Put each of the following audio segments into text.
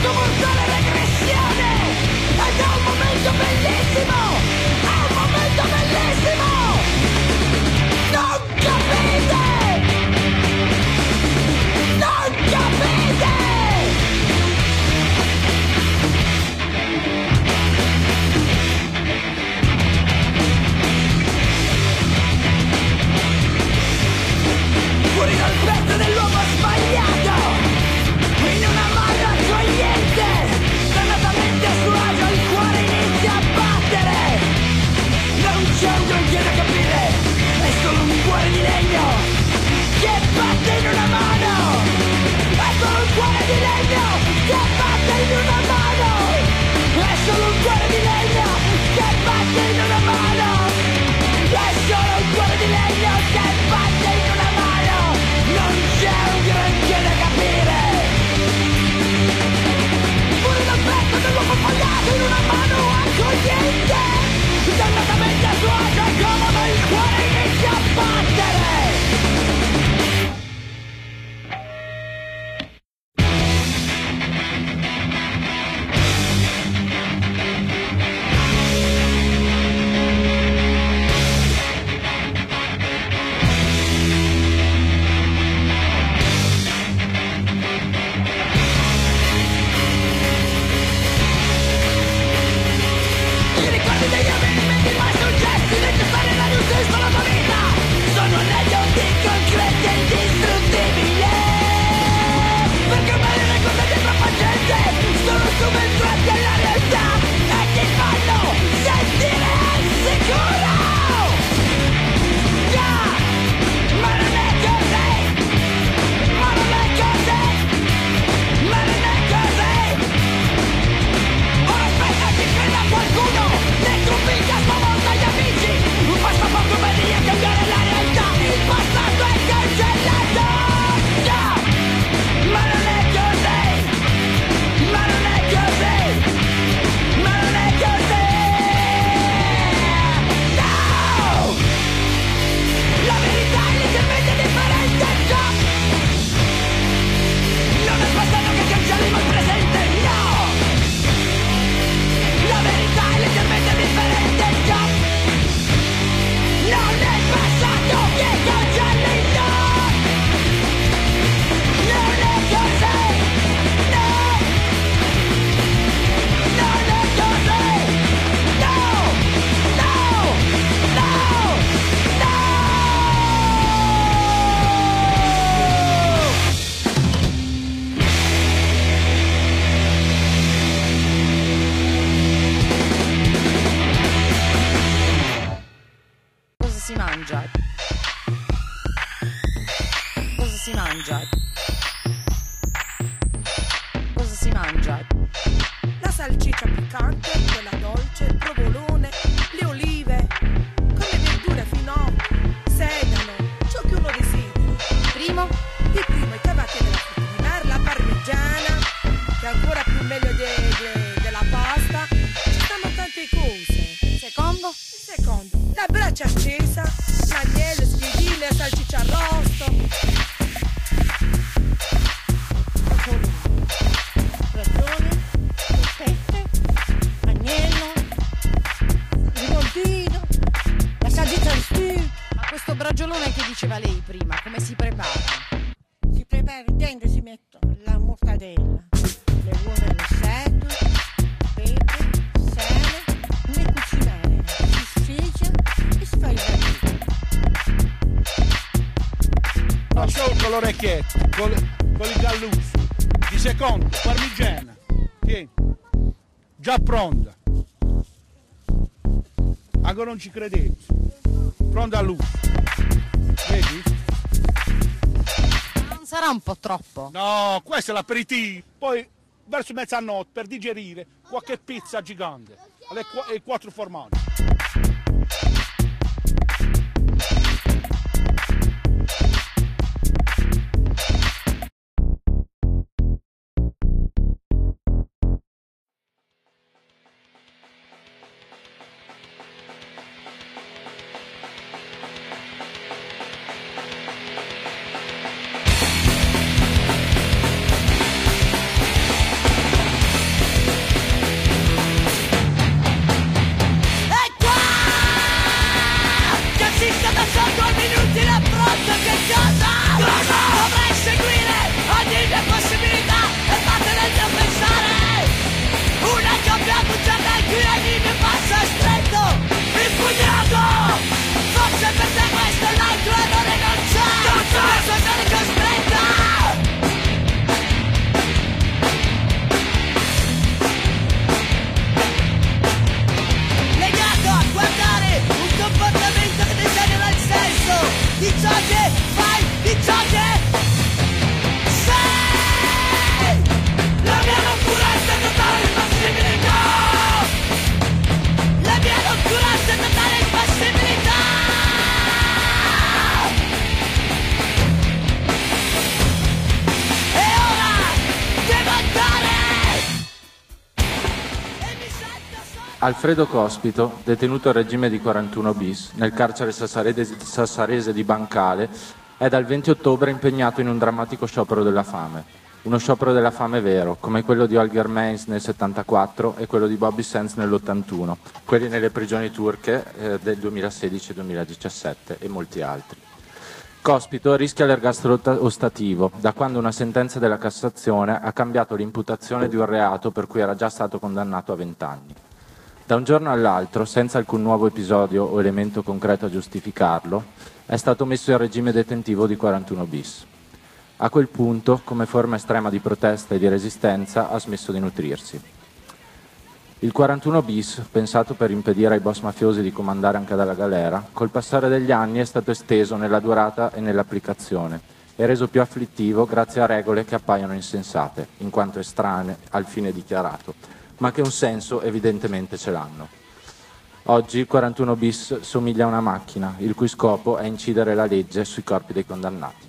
mortale regressione. Ed è un momento bellissimo, è un momento bellissimo. Non capite, non capite. Fuori dal petto dell'uomo sbagliato, in una mano accogliente, dannatamente a suo agio il cuore inizia a battere. Non c'è un granché da capire, è solo un cuore di legno che batte in una mano. È solo un cuore di legno che batte in una mano. È solo un cuore di legno che batte in una mano. È solo un cuore di legno che batte in una mano. Non c'è un granché da capire. Fuori dal petto dell'uomo sbagliato, in una mano accogliente, dannatamente a suo agio e comodo il cuore inizia a battere. I ricordi degli avvenimenti mai successi, necessari alla giustizia alla tua vita, sono aneddoti concreti e indistruttibili. Perché ormai le cose di troppa gente sono subentrati alla realtà e ti fanno sentire insicuro. Yeah! Ma non è così, ma non è così, ma non è così. Ora aspetta che creda qualcuno, ne convinca stavolta gli amici. Basta poco per dire a cambiare la realtà, il passato è cancellato. Yeah! Ma non è così, ma non è così, ma non è così. No! La verità è leggermente differente, già. Non è il passato che cancelli ma il presente, no! La verità è leggermente differente, già. Non è il passato che cancelli, no! Non è così, no! Non è così, no! No! No! No! Cosa si mangia? Cosa si mangia? Cosa si mangia? La salsiccia piccante, quella dolce, il provolone, le olive, come verdure fino sedano, ciò che uno desidera. Primo? Di primo i cavati della frutta di mare, la parmigiana, che è ancora più meglio della pasta. Ci stanno tante cose. Secondo? Secondo, la braccia accesa, l'agnello, spiedine, salsiccia arrosto. Ragione, pepe, agnello, rimondino, la salsiccia al studio. Ma questo bragiolone che diceva lei prima, come si prepara? Si prepara dentro, si mette la mortadella, le uova allo secco, pepe, sale, non è cucinare, si sfiglia e si fa il ragù. Lasciamo con l'orecchietto, con il galluso. Di secondo, parmigiana. Tieni. Già pronta. Ancora non ci credete. Pronta all'uso. Vedi? Non sarà un po' troppo? No, questo è l'aperitivo. Poi, verso mezzanotte, per digerire, qualche pizza gigante. E 4 formaggi. Alfredo Cospito, detenuto al regime di 41 bis nel carcere sassarese di Bancale, è dal 20 ottobre impegnato in un drammatico sciopero della fame. Uno sciopero della fame vero, come quello di Holger Meins nel 74 e quello di Bobby Sands nell'81, quelli nelle prigioni turche del 2016-2017 e molti altri. Cospito rischia l'ergastolo ostativo, da quando una sentenza della Cassazione ha cambiato l'imputazione di un reato per cui era già stato condannato a 20 anni. Da un giorno all'altro, senza alcun nuovo episodio o elemento concreto a giustificarlo, è stato messo in regime detentivo di 41 bis. A quel punto, come forma estrema di protesta e di resistenza, ha smesso di nutrirsi. Il 41 bis, pensato per impedire ai boss mafiosi di comandare anche dalla galera, col passare degli anni è stato esteso nella durata e nell'applicazione e reso più afflittivo grazie a regole che appaiono insensate, in quanto estranee al fine dichiarato, ma che un senso evidentemente ce l'hanno. Oggi il 41 bis somiglia a una macchina, il cui scopo è incidere la legge sui corpi dei condannati.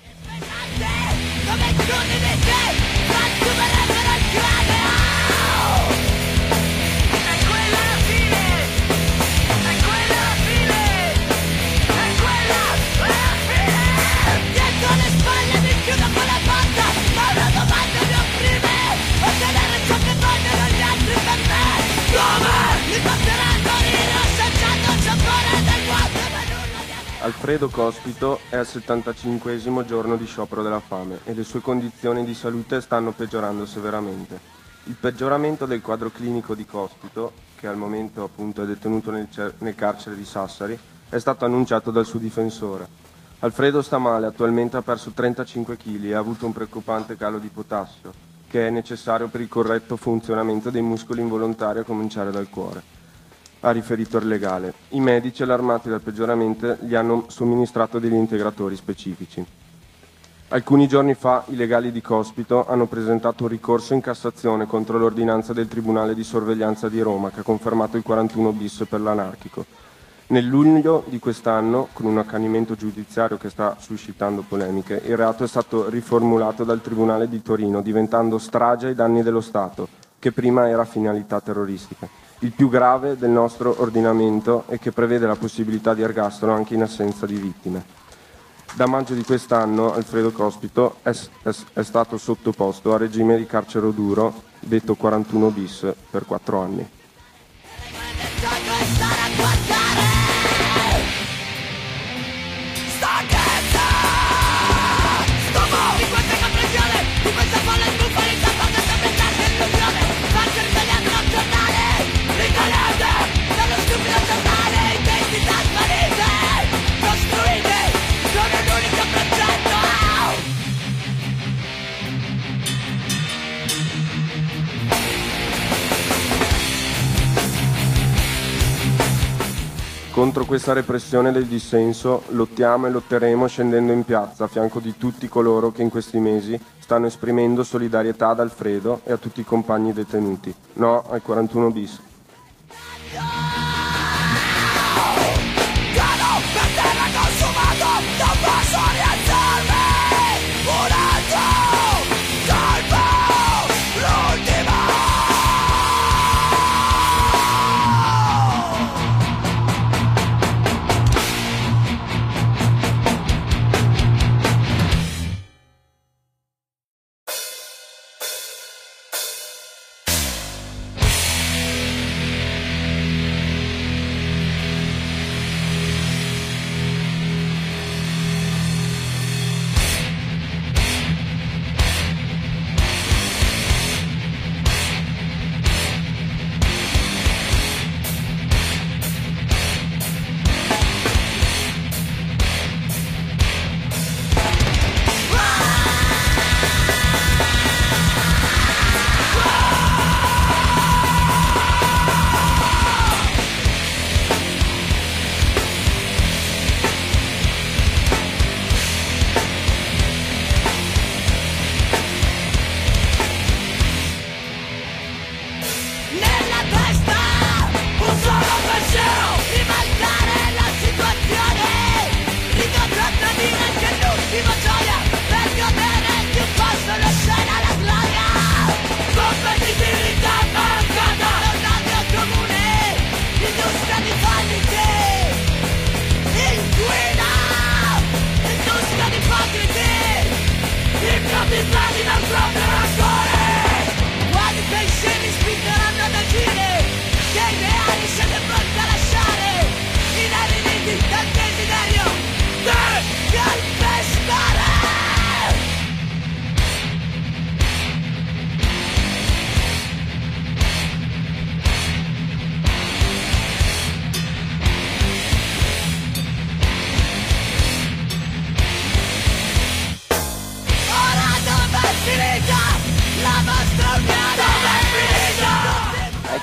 Alfredo Cospito è al 75esimo giorno di sciopero della fame e le sue condizioni di salute stanno peggiorando severamente. Il peggioramento del quadro clinico di Cospito, che al momento appunto è detenuto nel carcere di Sassari, è stato annunciato dal suo difensore. Alfredo sta male, attualmente ha perso 35 kg e ha avuto un preoccupante calo di potassio, che è necessario per il corretto funzionamento dei muscoli involontari a cominciare dal cuore. Ha riferito il legale. I medici, allarmati dal peggioramento, gli hanno somministrato degli integratori specifici. Alcuni giorni fa i legali di Cospito hanno presentato un ricorso in Cassazione contro l'ordinanza del Tribunale di Sorveglianza di Roma che ha confermato il 41 bis per l'anarchico. Nel luglio di quest'anno, con un accanimento giudiziario che sta suscitando polemiche, il reato è stato riformulato dal Tribunale di Torino, diventando strage ai danni dello Stato, che prima era finalità terroristica. Il più grave del nostro ordinamento e che prevede la possibilità di ergastolo anche in assenza di vittime. Da maggio di quest'anno Alfredo Cospito è stato sottoposto a regime di carcere duro, detto 41 bis, per 4 anni. Contro questa repressione del dissenso lottiamo e lotteremo scendendo in piazza a fianco di tutti coloro che in questi mesi stanno esprimendo solidarietà ad Alfredo e a tutti i compagni detenuti. No al 41 bis.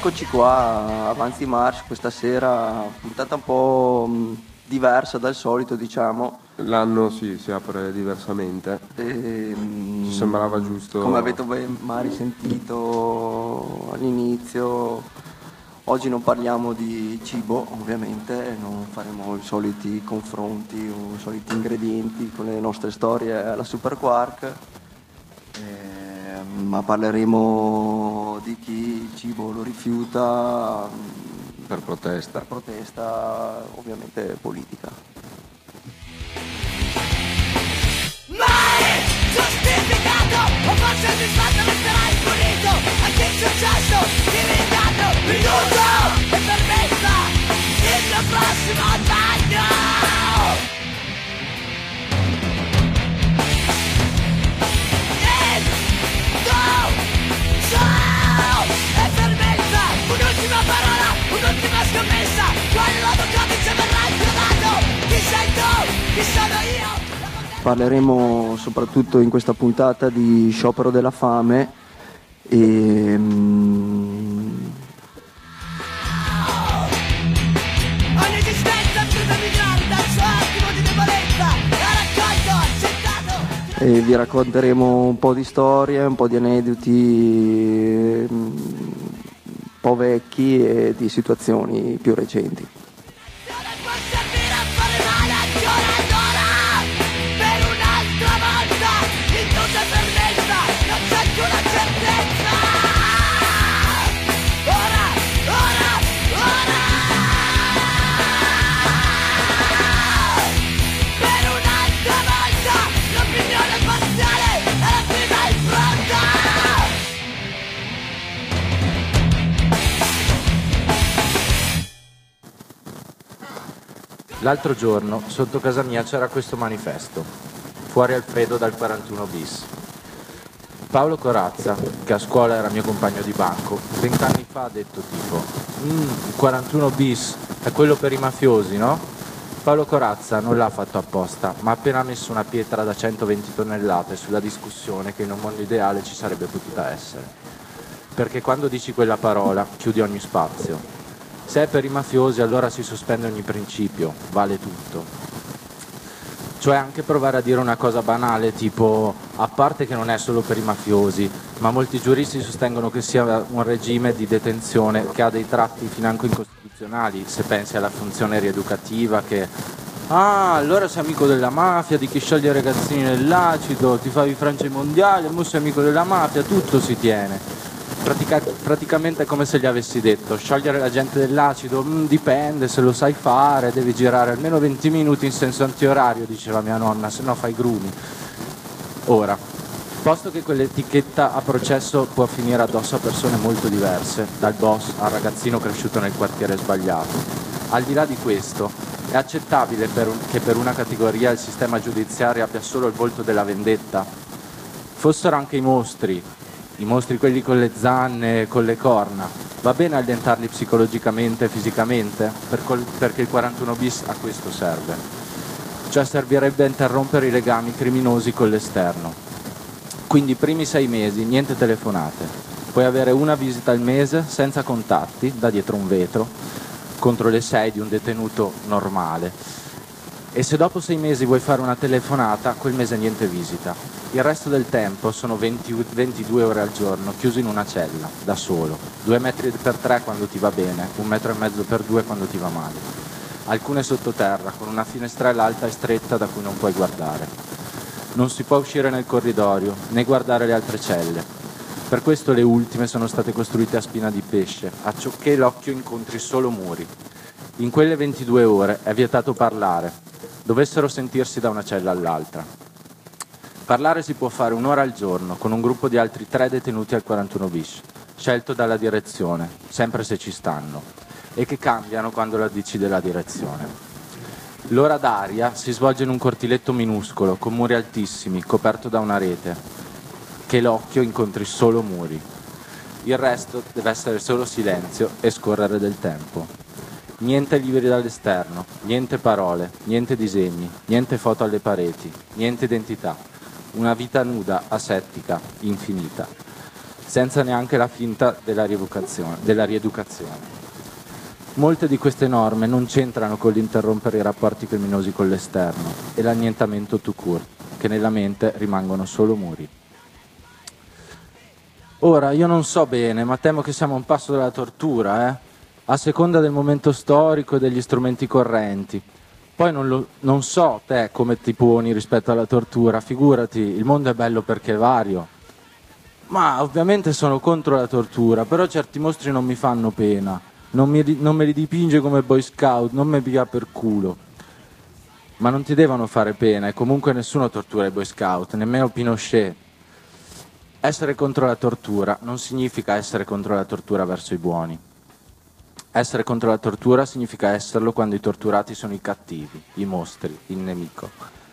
Eccoci qua, Avanti March, questa sera, puntata un po' diversa dal solito, diciamo. L'anno si apre diversamente. Ci sembrava giusto. Come avete magari sentito all'inizio, oggi non parliamo di cibo, ovviamente, non faremo i soliti confronti o i soliti ingredienti con le nostre storie alla Super Quark. Ma parleremo di chi il cibo lo rifiuta Per protesta, ovviamente politica. Mai giustificato, o forse il disfatto resterai punito. Anche il successo diventato minuto e fermezza il mio prossimo bagno. E fermezza, un'ultima parola, un'ultima scommessa. Quello codice verrà inchiodato. Chi sei tu? Chi sono io? Parleremo soprattutto in questa puntata di sciopero della fame e Ogni esistenza prima mi guarda, il suo attimo di debolezza l'ha raccolto, accettato. e vi racconteremo un po' di storie, un po' di aneddoti un po' vecchi e di situazioni più recenti. Non può servire a fare male ancora ed ora. Per un'altra volta, in tutta fermezza, non c'è più la certezza. Ora, ora, ora. Per un'altra volta, l'opinione parziale è la prima impronta. L'altro giorno, sotto casa mia, c'era questo manifesto. Fuori Alfredo dal 41 bis. Paolo Corazza, che a scuola era mio compagno di banco, 20 anni fa ha detto tipo il 41 bis è quello per i mafiosi, no? Paolo Corazza non l'ha fatto apposta, ma ha appena messo una pietra da 120 tonnellate sulla discussione che in un mondo ideale ci sarebbe potuta essere. Perché quando dici quella parola, chiudi ogni spazio. Se è per i mafiosi, allora si sospende ogni principio, vale tutto. Cioè anche provare a dire una cosa banale, tipo, a parte che non è solo per i mafiosi, ma molti giuristi sostengono che sia un regime di detenzione che ha dei tratti financo incostituzionali, se pensi alla funzione rieducativa che... Ah, allora sei amico della mafia, di chi scioglie i ragazzini nell'acido, ti fai i franci mondiali, mo sei amico della mafia, tutto si tiene. Praticamente è come se gli avessi detto sciogliere la gente dell'acido dipende, se lo sai fare devi girare almeno 20 minuti in senso antiorario, diceva mia nonna, se no fai grumi. Ora, posto che quell'etichetta a processo può finire addosso a persone molto diverse, dal boss al ragazzino cresciuto nel quartiere sbagliato, al di là di questo è accettabile che per una categoria il sistema giudiziario abbia solo il volto della vendetta? Fossero anche i mostri quelli con le zanne, con le corna, va bene allentarli psicologicamente e fisicamente? Perché il 41 bis a questo serve. Cioè servirebbe a interrompere i legami criminosi con l'esterno. Quindi i primi 6 mesi, niente telefonate. Puoi avere una visita al mese senza contatti, da dietro un vetro, contro le 6 di un detenuto normale. E se dopo 6 mesi vuoi fare una telefonata, quel mese niente visita. Il resto del tempo sono 22 ore al giorno, chiuso in una cella, da solo. 2 metri per 3 quando ti va bene, 1,5 metri per 2 quando ti va male. Alcune sottoterra, con una finestrella alta e stretta da cui non puoi guardare. Non si può uscire nel corridoio, né guardare le altre celle. Per questo le ultime sono state costruite a spina di pesce, acciocché l'occhio incontri solo muri. In quelle 22 ore è vietato parlare, dovessero sentirsi da una cella all'altra. Parlare si può fare 1 ora al giorno con un gruppo di altri 3 detenuti al 41 bis, scelto dalla direzione, sempre se ci stanno, e che cambiano quando la decide la direzione. L'ora d'aria si svolge in un cortiletto minuscolo, con muri altissimi, coperto da una rete, che l'occhio incontri solo muri. Il resto deve essere solo silenzio e scorrere del tempo. Niente libri dall'esterno, niente parole, niente disegni, niente foto alle pareti, niente identità. Una vita nuda, asettica, infinita. senza neanche la finta della rieducazione. Molte di queste norme non c'entrano con l'interrompere i rapporti criminosi con l'esterno e l'annientamento tout court, che nella mente rimangono solo muri. Ora, io non so bene, ma temo che siamo a un passo dalla tortura, a seconda del momento storico e degli strumenti correnti. Poi non so te come ti poni rispetto alla tortura, figurati, il mondo è bello perché è vario. Ma ovviamente sono contro la tortura, però certi mostri non mi fanno pena. Non me li dipinge come Boy Scout, non mi pia per culo. Ma non ti devono fare pena e comunque nessuno tortura i Boy Scout, nemmeno Pinochet. Essere contro la tortura non significa essere contro la tortura verso i buoni. Essere contro la tortura significa esserlo quando i torturati sono i cattivi, i mostri, il nemico.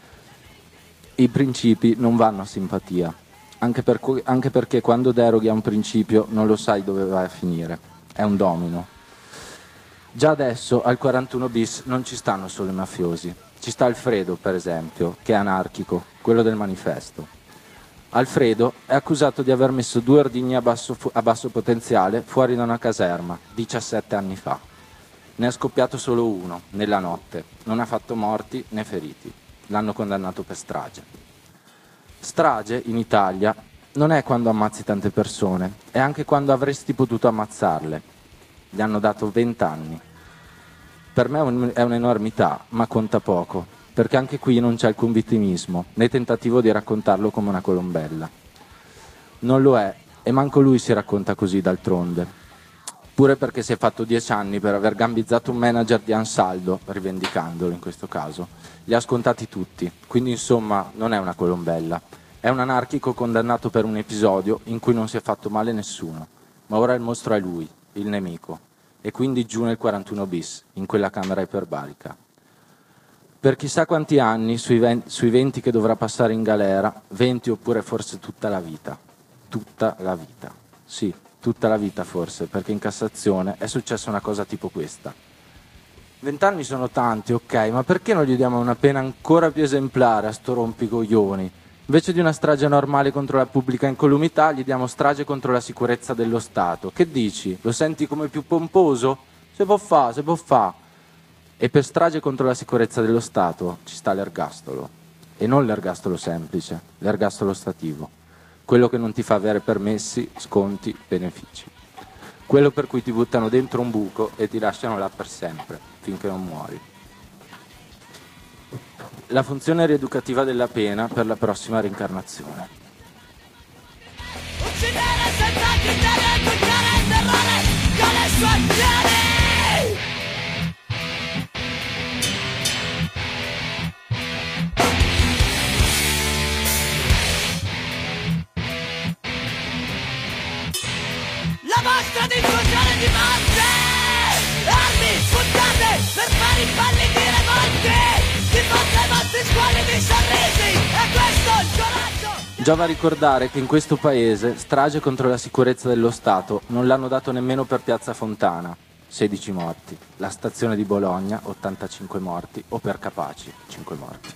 I principi non vanno a simpatia, anche perché quando deroghi a un principio non lo sai dove vai a finire. È un domino. Già adesso al 41 bis non ci stanno solo i mafiosi, ci sta Alfredo per esempio, che è anarchico, quello del manifesto. Alfredo è accusato di aver messo 2 ordigni a basso potenziale fuori da una caserma 17 anni fa. Ne è scoppiato solo uno, nella notte, non ha fatto morti né feriti, l'hanno condannato per strage. Strage in Italia non è quando ammazzi tante persone, è anche quando avresti potuto ammazzarle. Gli hanno dato 20 anni. Per me è un'enormità, ma conta poco, perché anche qui non c'è alcun vittimismo, né tentativo di raccontarlo come una colombella. Non lo è, e manco lui si racconta così d'altronde. Pure perché si è fatto 10 anni per aver gambizzato un manager di Ansaldo, rivendicandolo in questo caso. Li ha scontati tutti, quindi insomma non è una colombella. È un anarchico condannato per un episodio in cui non si è fatto male nessuno. Ma ora il mostro è lui, il nemico, e quindi giù nel 41 bis, in quella camera iperbarica. Per chissà quanti anni, sui 20 che dovrà passare in galera, 20 oppure forse tutta la vita. Tutta la vita. Sì, tutta la vita forse, perché in Cassazione è successa una cosa tipo questa. 20 anni sono tanti, ok, ma perché non gli diamo una pena ancora più esemplare a sto rompicoglioni? Invece di una strage normale contro la pubblica incolumità, gli diamo strage contro la sicurezza dello Stato. Che dici? Lo senti come più pomposo? Se può fa. E per strage contro la sicurezza dello Stato ci sta l'ergastolo. E non l'ergastolo semplice, l'ergastolo stativo. Quello che non ti fa avere permessi, sconti, benefici. Quello per cui ti buttano dentro un buco e ti lasciano là per sempre, finché non muori. La funzione rieducativa della pena per la prossima reincarnazione. Uccidere senza criterio, toccare il terrore con le sue azioni. La vostra diffusione di morte, armi spuntate per fare impallidire molti. Ti porta i vostri squali di sorrisi, e questo è il coraggio. Giova ricordare che in questo paese strage contro la sicurezza dello Stato non l'hanno dato nemmeno per Piazza Fontana, 16 morti, la stazione di Bologna, 85 morti, o per Capaci, 5 morti.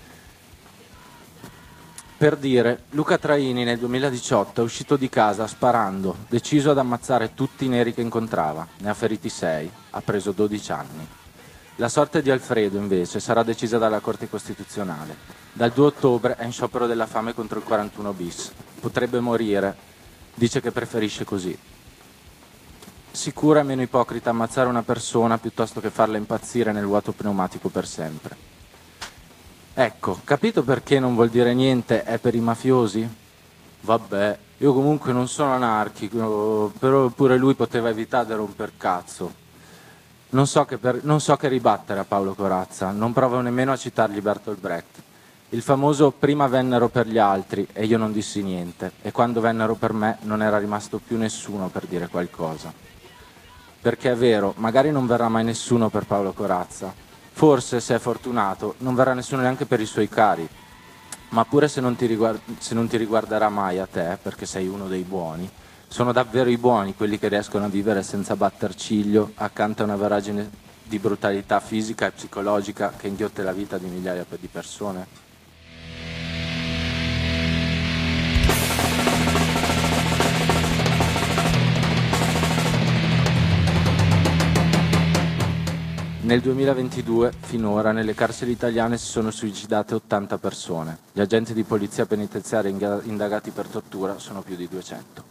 Per dire, Luca Traini nel 2018 è uscito di casa sparando, deciso ad ammazzare tutti i neri che incontrava, ne ha feriti 6, ha preso 12 anni. La sorte di Alfredo, invece, sarà decisa dalla Corte Costituzionale. Dal 2 ottobre è in sciopero della fame contro il 41 bis. Potrebbe morire. Dice che preferisce così. Sicuro è meno ipocrita ammazzare una persona piuttosto che farla impazzire nel vuoto pneumatico per sempre. Ecco, capito perché non vuol dire niente è per i mafiosi? Vabbè, io comunque non sono anarchico, però pure lui poteva evitare di romper cazzo. Non so che ribattere a Paolo Corazza, non provo nemmeno a citargli Bertolt Brecht. Il famoso prima vennero per gli altri e io non dissi niente, e quando vennero per me non era rimasto più nessuno per dire qualcosa. Perché è vero, magari non verrà mai nessuno per Paolo Corazza, forse se è fortunato non verrà nessuno neanche per i suoi cari, ma pure se non ti riguarderà mai a te, perché sei uno dei buoni, sono davvero i buoni quelli che riescono a vivere senza batter ciglio accanto a una voragine di brutalità fisica e psicologica che inghiotte la vita di migliaia di persone? Nel 2022, finora, nelle carceri italiane si sono suicidate 80 persone. Gli agenti di polizia penitenziaria indagati per tortura sono più di 200.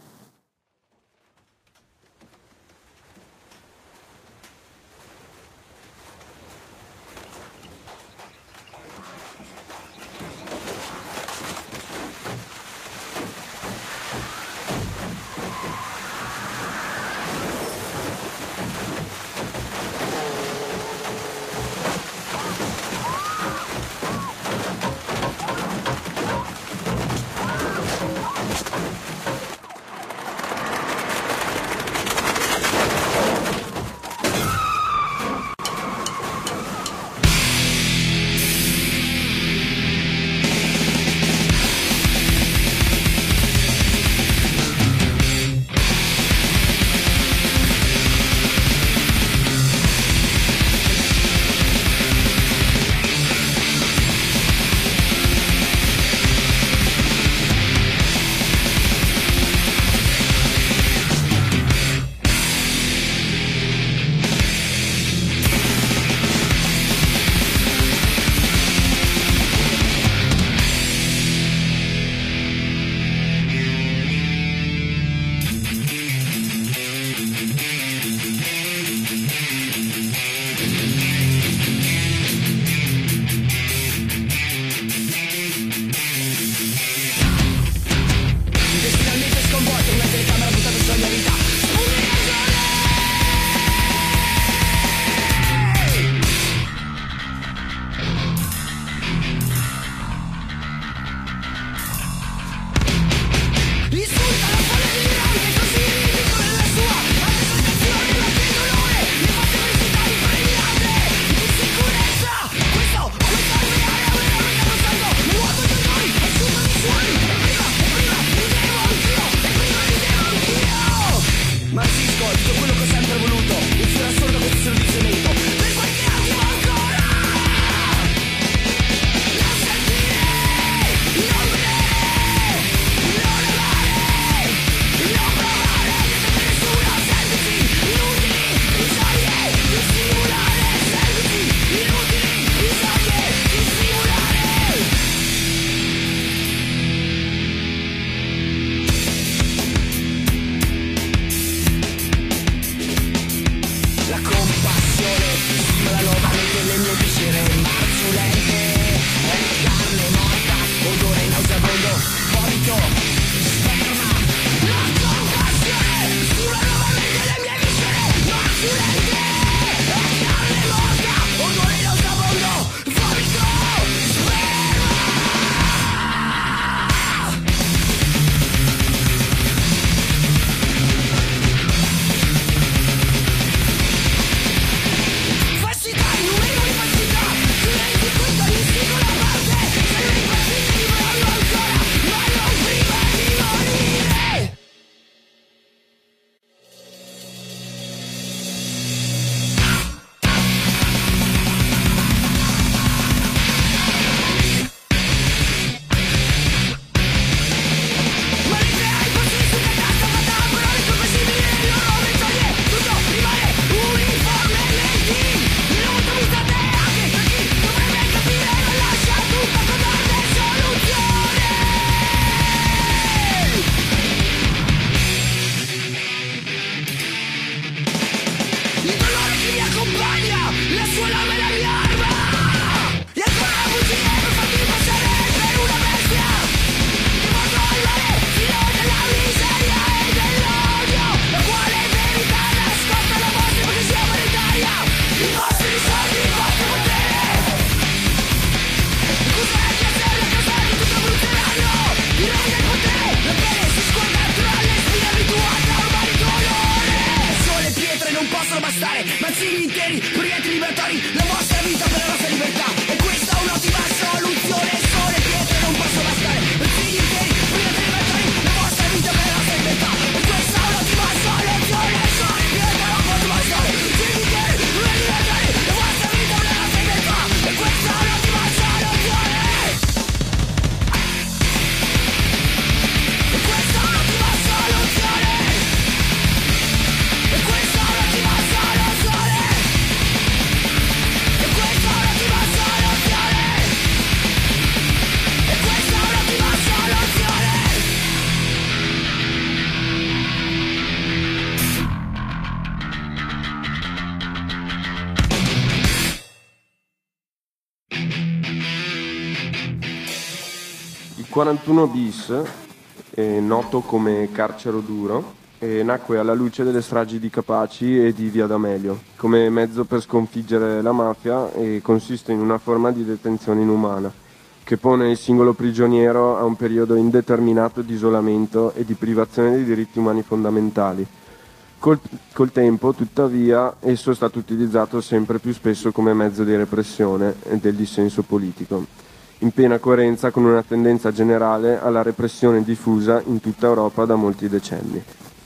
Il 41 bis, noto come Carcero Duro, nacque alla luce delle stragi di Capaci e di Via D'Amelio, come mezzo per sconfiggere la mafia, e consiste in una forma di detenzione inumana, che pone il singolo prigioniero a un periodo indeterminato di isolamento e di privazione dei diritti umani fondamentali. Col tempo, tuttavia, esso è stato utilizzato sempre più spesso come mezzo di repressione e del dissenso politico, in piena coerenza con una tendenza generale alla repressione diffusa in tutta Europa da molti decenni.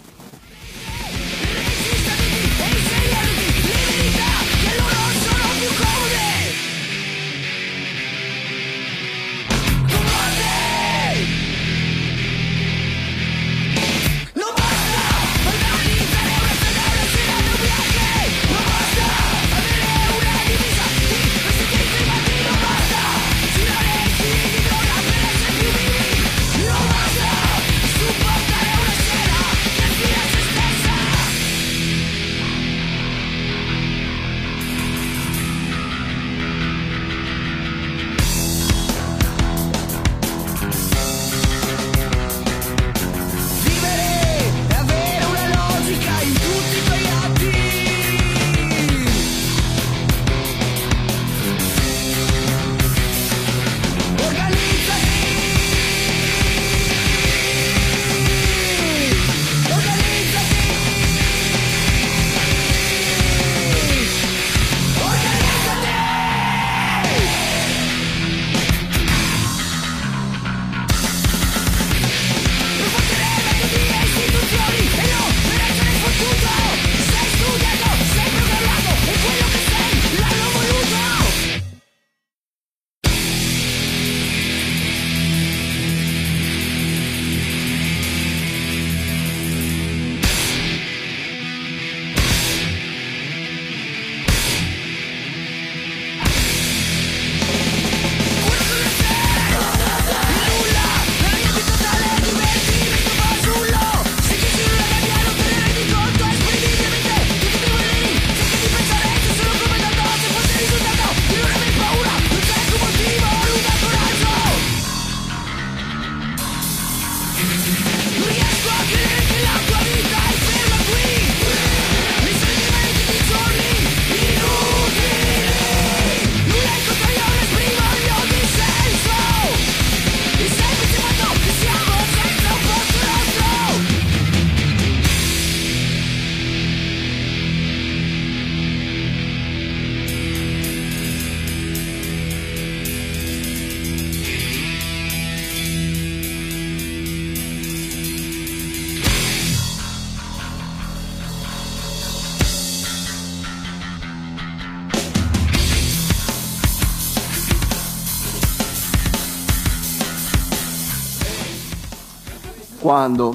Quando?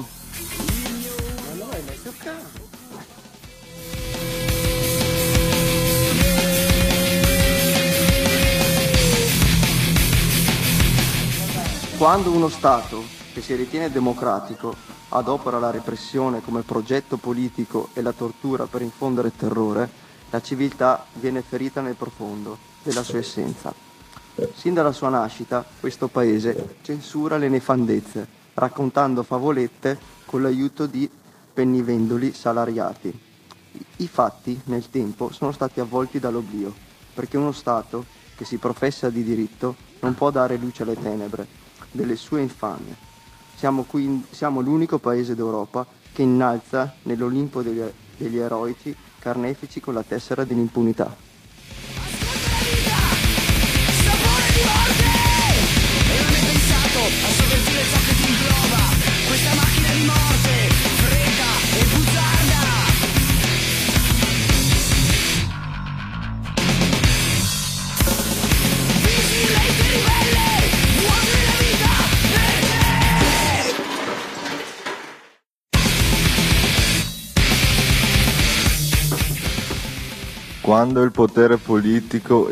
Quando uno Stato che si ritiene democratico adopera la repressione come progetto politico e la tortura per infondere terrore, la civiltà viene ferita nel profondo della sua essenza. Sin dalla sua nascita, questo paese censura le nefandezze, raccontando favolette con l'aiuto di pennivendoli salariati. I fatti, nel tempo, sono stati avvolti dall'oblio, perché uno Stato che si professa di diritto non può dare luce alle tenebre delle sue infamie. Siamo l'unico paese d'Europa che innalza nell'Olimpo degli eroici carnefici con la tessera dell'impunità. A sovvertire ciò che ti ingloba, questa macchina di morte, fredda e bugiarda. Vigilante ribelle, muovere la vita per te. Quando il potere politico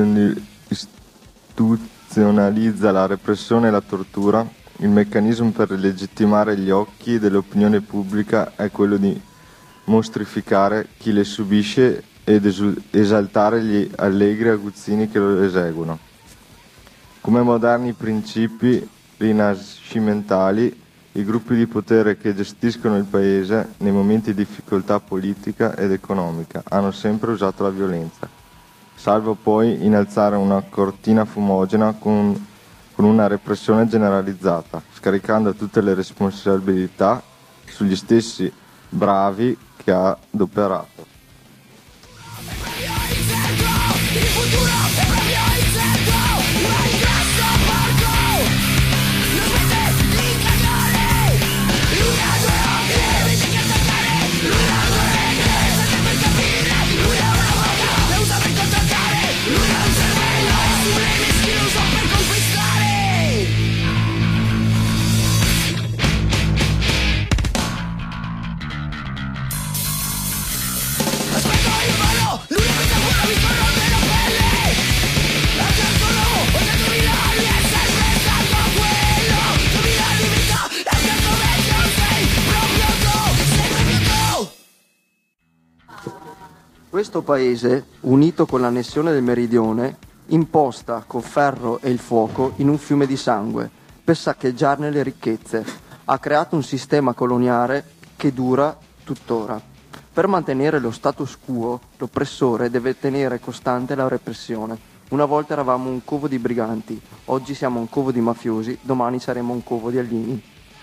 istituzionalizza la repressione e la tortura, il meccanismo per legittimare gli occhi dell'opinione pubblica è quello di mostrificare chi le subisce ed esaltare gli allegri aguzzini che lo eseguono. Come moderni principi rinascimentali, i gruppi di potere che gestiscono il paese nei momenti di difficoltà politica ed economica hanno sempre usato la violenza, salvo poi innalzare una cortina fumogena con una repressione generalizzata, scaricando tutte le responsabilità sugli stessi bravi che ha adoperato. Questo paese, unito con l'annessione del meridione, imposta col ferro e il fuoco in un fiume di sangue per saccheggiarne le ricchezze. Ha creato un sistema coloniale che dura tuttora. Per mantenere lo status quo, l'oppressore deve tenere costante la repressione. Una volta eravamo un covo di briganti, oggi siamo un covo di mafiosi, domani saremo un covo di alieni.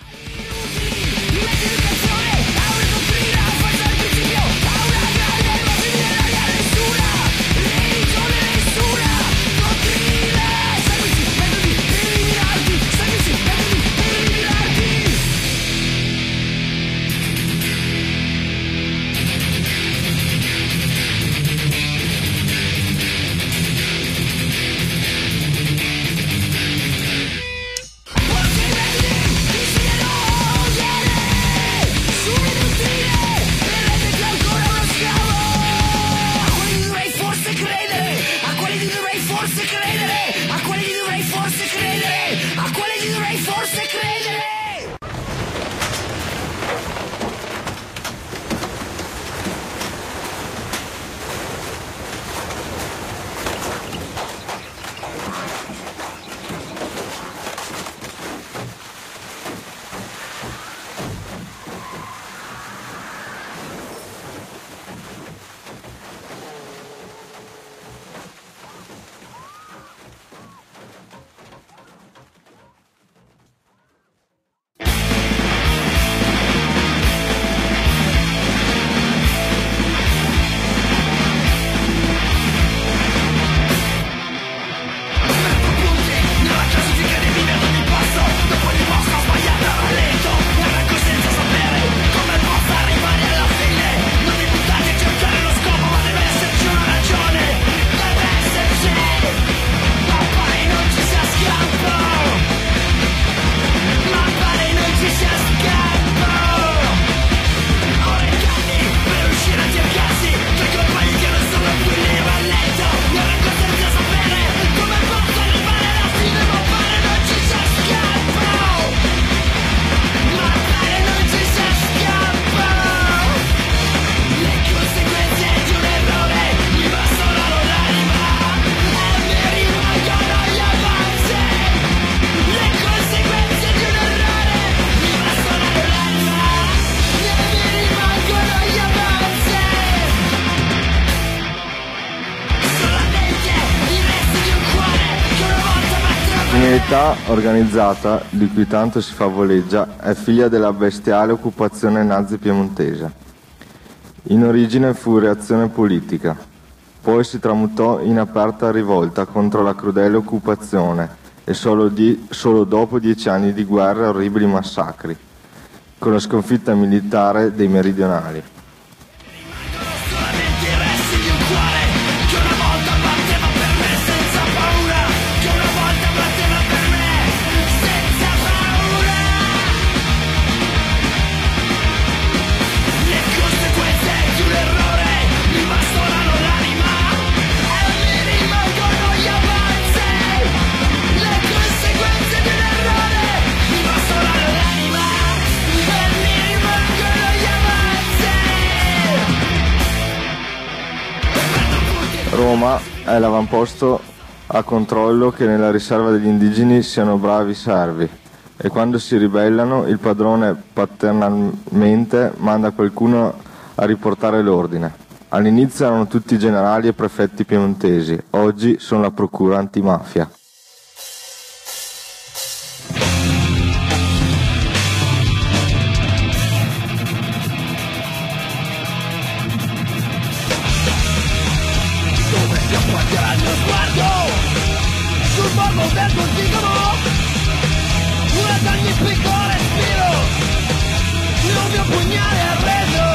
Criminalità organizzata, di cui tanto si favoleggia, è figlia della bestiale occupazione nazi piemontese. In origine fu reazione politica, poi si tramutò in aperta rivolta contro la crudele occupazione e solo dopo 10 anni di guerra e orribili massacri, con la sconfitta militare dei meridionali. Roma è l'avamposto a controllo che nella riserva degli indigeni siano bravi servi. e quando si ribellano il padrone paternalmente manda qualcuno a riportare l'ordine. All'inizio erano tutti generali e prefetti piemontesi, oggi sono la procura antimafia. Dove si appoggerà il mio sguardo sul bordo del contigono, ad ogni piccolo respiro il mio pugnale arreso.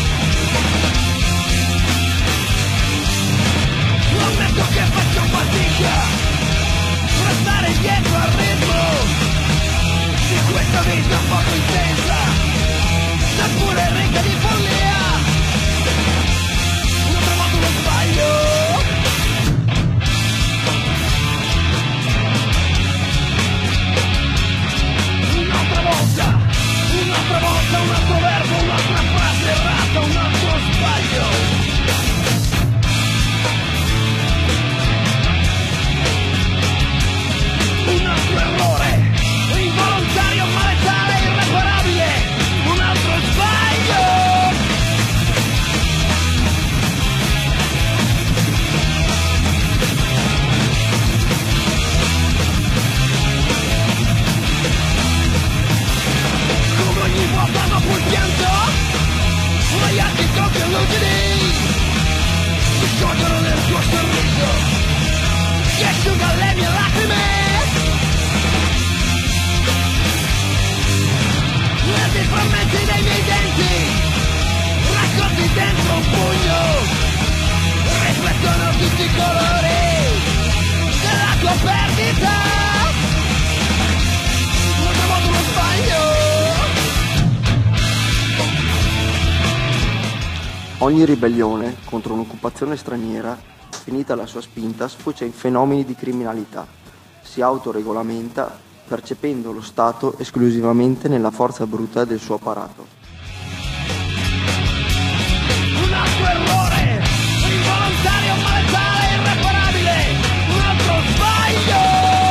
Ammetto che faccio fatica a stare dietro al ritmo di questa vita poco intensa, seppure ricca di follia. Non ho trovato uno sbaglio. Un'altra volta, un altro verbo, un'altra frase errata, un altro sbaglio. Un altro errore, involontario, maletale, irreparabile, un altro sbaglio. Come ogni volta dopo il pianto, gli altri tocchi lucidi si sciolgono nel tuo sorriso, che asciuga le mie lacrime. I frammenti dei miei denti raccolti dentro un pugno riflettono tutti i colori della tua perdita. Non ho trovato uno sbaglio. Ogni ribellione contro un'occupazione straniera, finita la sua spinta, sfocia in fenomeni di criminalità. Si autoregolamenta percependo lo Stato esclusivamente nella forza bruta del suo apparato. Un altro errore, involontario, maletale, irreparabile, un altro sbaglio.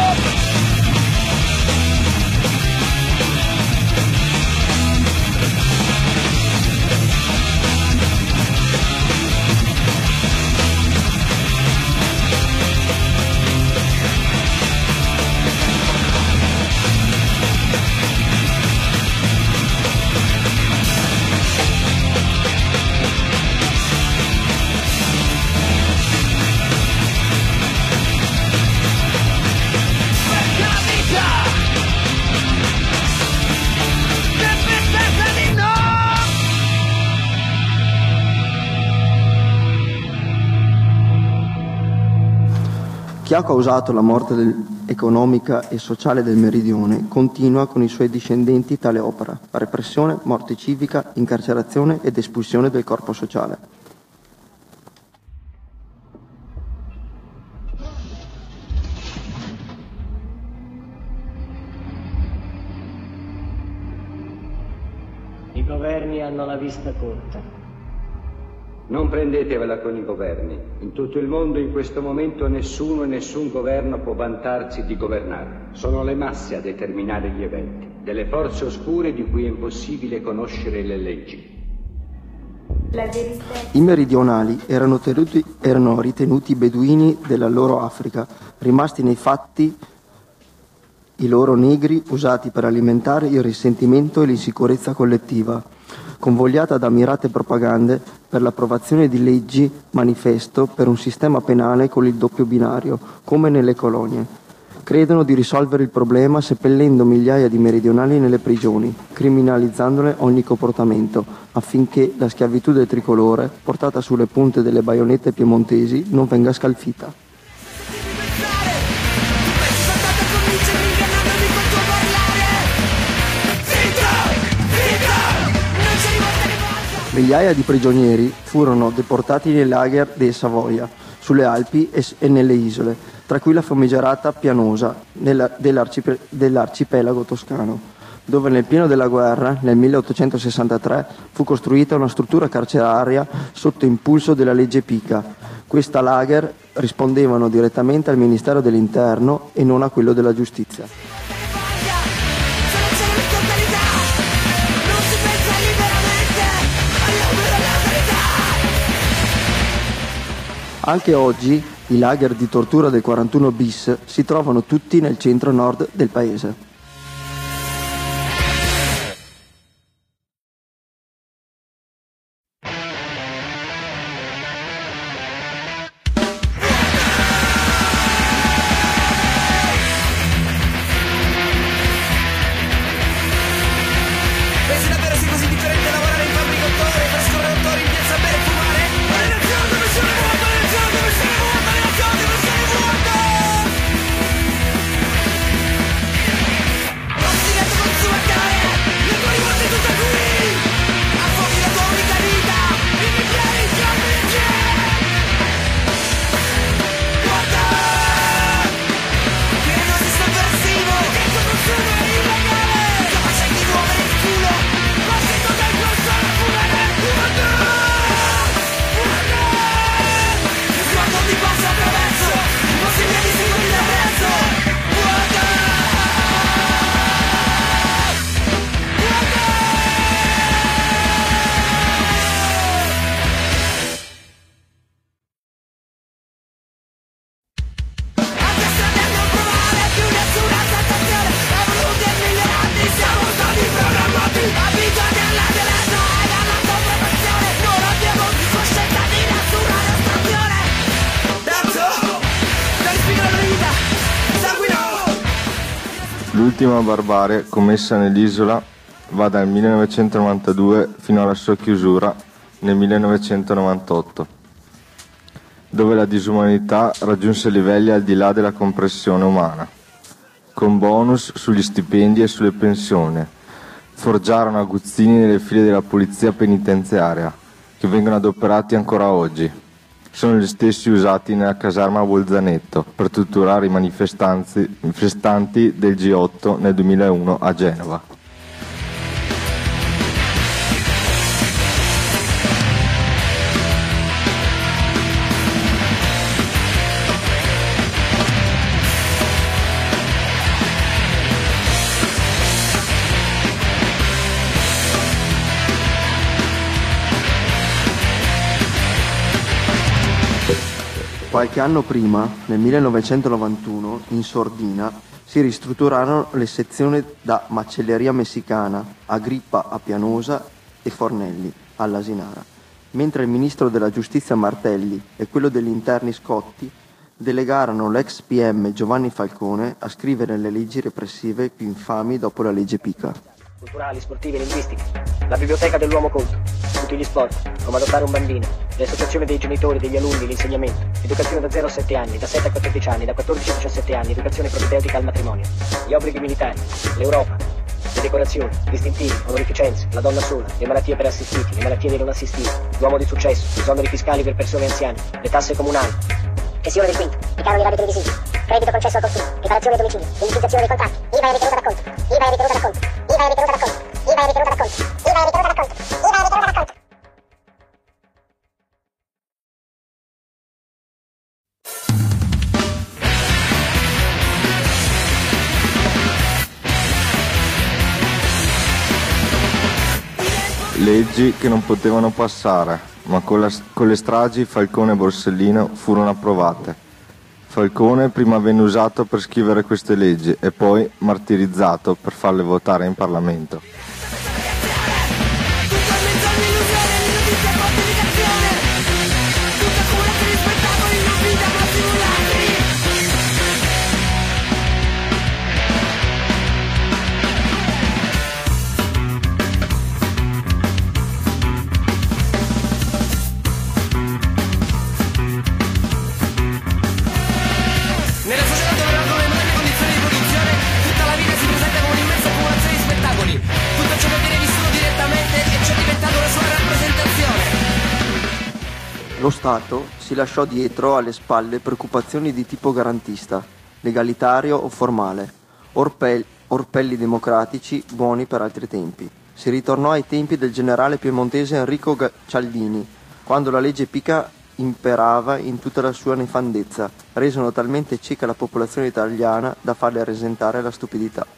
Chi ha causato la morte economica e sociale del Meridione continua con i suoi discendenti tale opera: repressione, morte civica, incarcerazione ed espulsione del corpo sociale. I governi hanno la vista corta. Non prendetevela con i governi. In tutto il mondo in questo momento nessuno e nessun governo può vantarsi di governare. Sono le masse a determinare gli eventi, delle forze oscure di cui è impossibile conoscere le leggi. I meridionali erano ritenuti i beduini della loro Africa, rimasti nei fatti i loro negri usati per alimentare il risentimento e l'insicurezza collettiva, convogliata da mirate propagande per l'approvazione di leggi manifesto per un sistema penale con il doppio binario, come nelle colonie. Credono di risolvere il problema seppellendo migliaia di meridionali nelle prigioni, criminalizzandone ogni comportamento, affinché la schiavitù del tricolore, portata sulle punte delle baionette piemontesi, non venga scalfita. Migliaia di prigionieri furono deportati nei lager del Savoia, sulle Alpi e nelle isole, tra cui la famigerata Pianosa dell'arcipelago toscano, dove nel pieno della guerra, nel 1863, fu costruita una struttura carceraria sotto impulso della legge Pica. Questa lager rispondevano direttamente al Ministero dell'Interno e non a quello della Giustizia. Anche oggi i lager di tortura del 41 bis si trovano tutti nel centro-nord del paese. Pensi davvero sia così differente lavorare in fabbrica 8 ore, trascorrere 8 ore in piazza a bere e fumare? Maledizione, versione vuota, maledizione, versione vuota, maledizione, versione vuota! Ostinato consumatore, le tue rivolte tutte qui! Affondi la tua unica vita, in bicchieri, giorni e guarda! Che non si sta versivo, che il tuo consumo è illegale! Capace di muovere il culo, ma che cosa è questo a fumare? Guarda! Guarda! Il sguardo ti passa attraverso, impossibile distinguere il resto! Guarda! Anche se non provare più nessuna sensazione, evoluti e migliorati, siamo stati programmati, abituati alla violenza e alla sovrazione, non abbiamo coscienza di nessuna restrizione. Terzo, per respirare la vita, sanguino! L'ultima barbarie commessa nell'isola va dal 1992 fino alla sua chiusura nel 1998, dove la disumanità raggiunse livelli al di là della comprensione umana, con bonus sugli stipendi e sulle pensioni. Forgiarono aguzzini nelle file della polizia penitenziaria, che vengono adoperati ancora oggi. Sono gli stessi usati nella caserma a Bolzaneto per torturare i manifestanti del G8 nel 2001 a Genova. Qualche anno prima, nel 1991, in Sordina, si ristrutturarono le sezioni da Macelleria Messicana, Agrippa a Pianosa e Fornelli all'Asinara, mentre il ministro della Giustizia Martelli e quello degli Interni Scotti delegarono l'ex PM Giovanni Falcone a scrivere le leggi repressive più infami dopo la legge Pica. Culturali, sportive, linguistiche, la biblioteca dell'uomo colto, tutti gli sport, come adottare un bambino, le associazioni dei genitori, degli alunni, l'insegnamento, educazione da 0 a 7 anni, da 7 a 14 anni, da 14 a 17 anni, educazione propedeutica al matrimonio, gli obblighi militari, l'Europa, le decorazioni, distintivi, onorificenze, la donna sola, le malattie per assistiti, le malattie dei non assistiti, l'uomo di successo, gli oneri fiscali per persone anziane, le tasse comunali, cessione del quinto, i canoni radio televisivi, credito concesso al consumo, riparazione a domicilio, unificazione dei contratti, IVA e ritenuta d'acconto, IVA e ritenuta d'acconto, IVA e ritenuta d'acconto, IVA e ritenuta d'acconto, IVA e ritenuta d'acconto, IVA e ritenuta d'acconto. Leggi che non potevano passare, ma con le stragi Falcone e Borsellino furono approvate. Falcone prima venne usato per scrivere queste leggi e poi martirizzato per farle votare in Parlamento. Nella società dove valgono le moderne condizioni di produzione, tutta la vita si presenta come un'immensa accumulazione di spettacoli. Tutto ciò che viene vissuto direttamente e ciò è diventato una sua rappresentazione. Lo Stato si lasciò dietro alle spalle preoccupazioni di tipo garantista, legalitario o formale, orpelli democratici buoni per altri tempi. Si ritornò ai tempi del generale piemontese Enrico Cialdini, quando la legge Pica imperava in tutta la sua nefandezza, resero talmente cieca la popolazione italiana da farle rasentare la stupidità.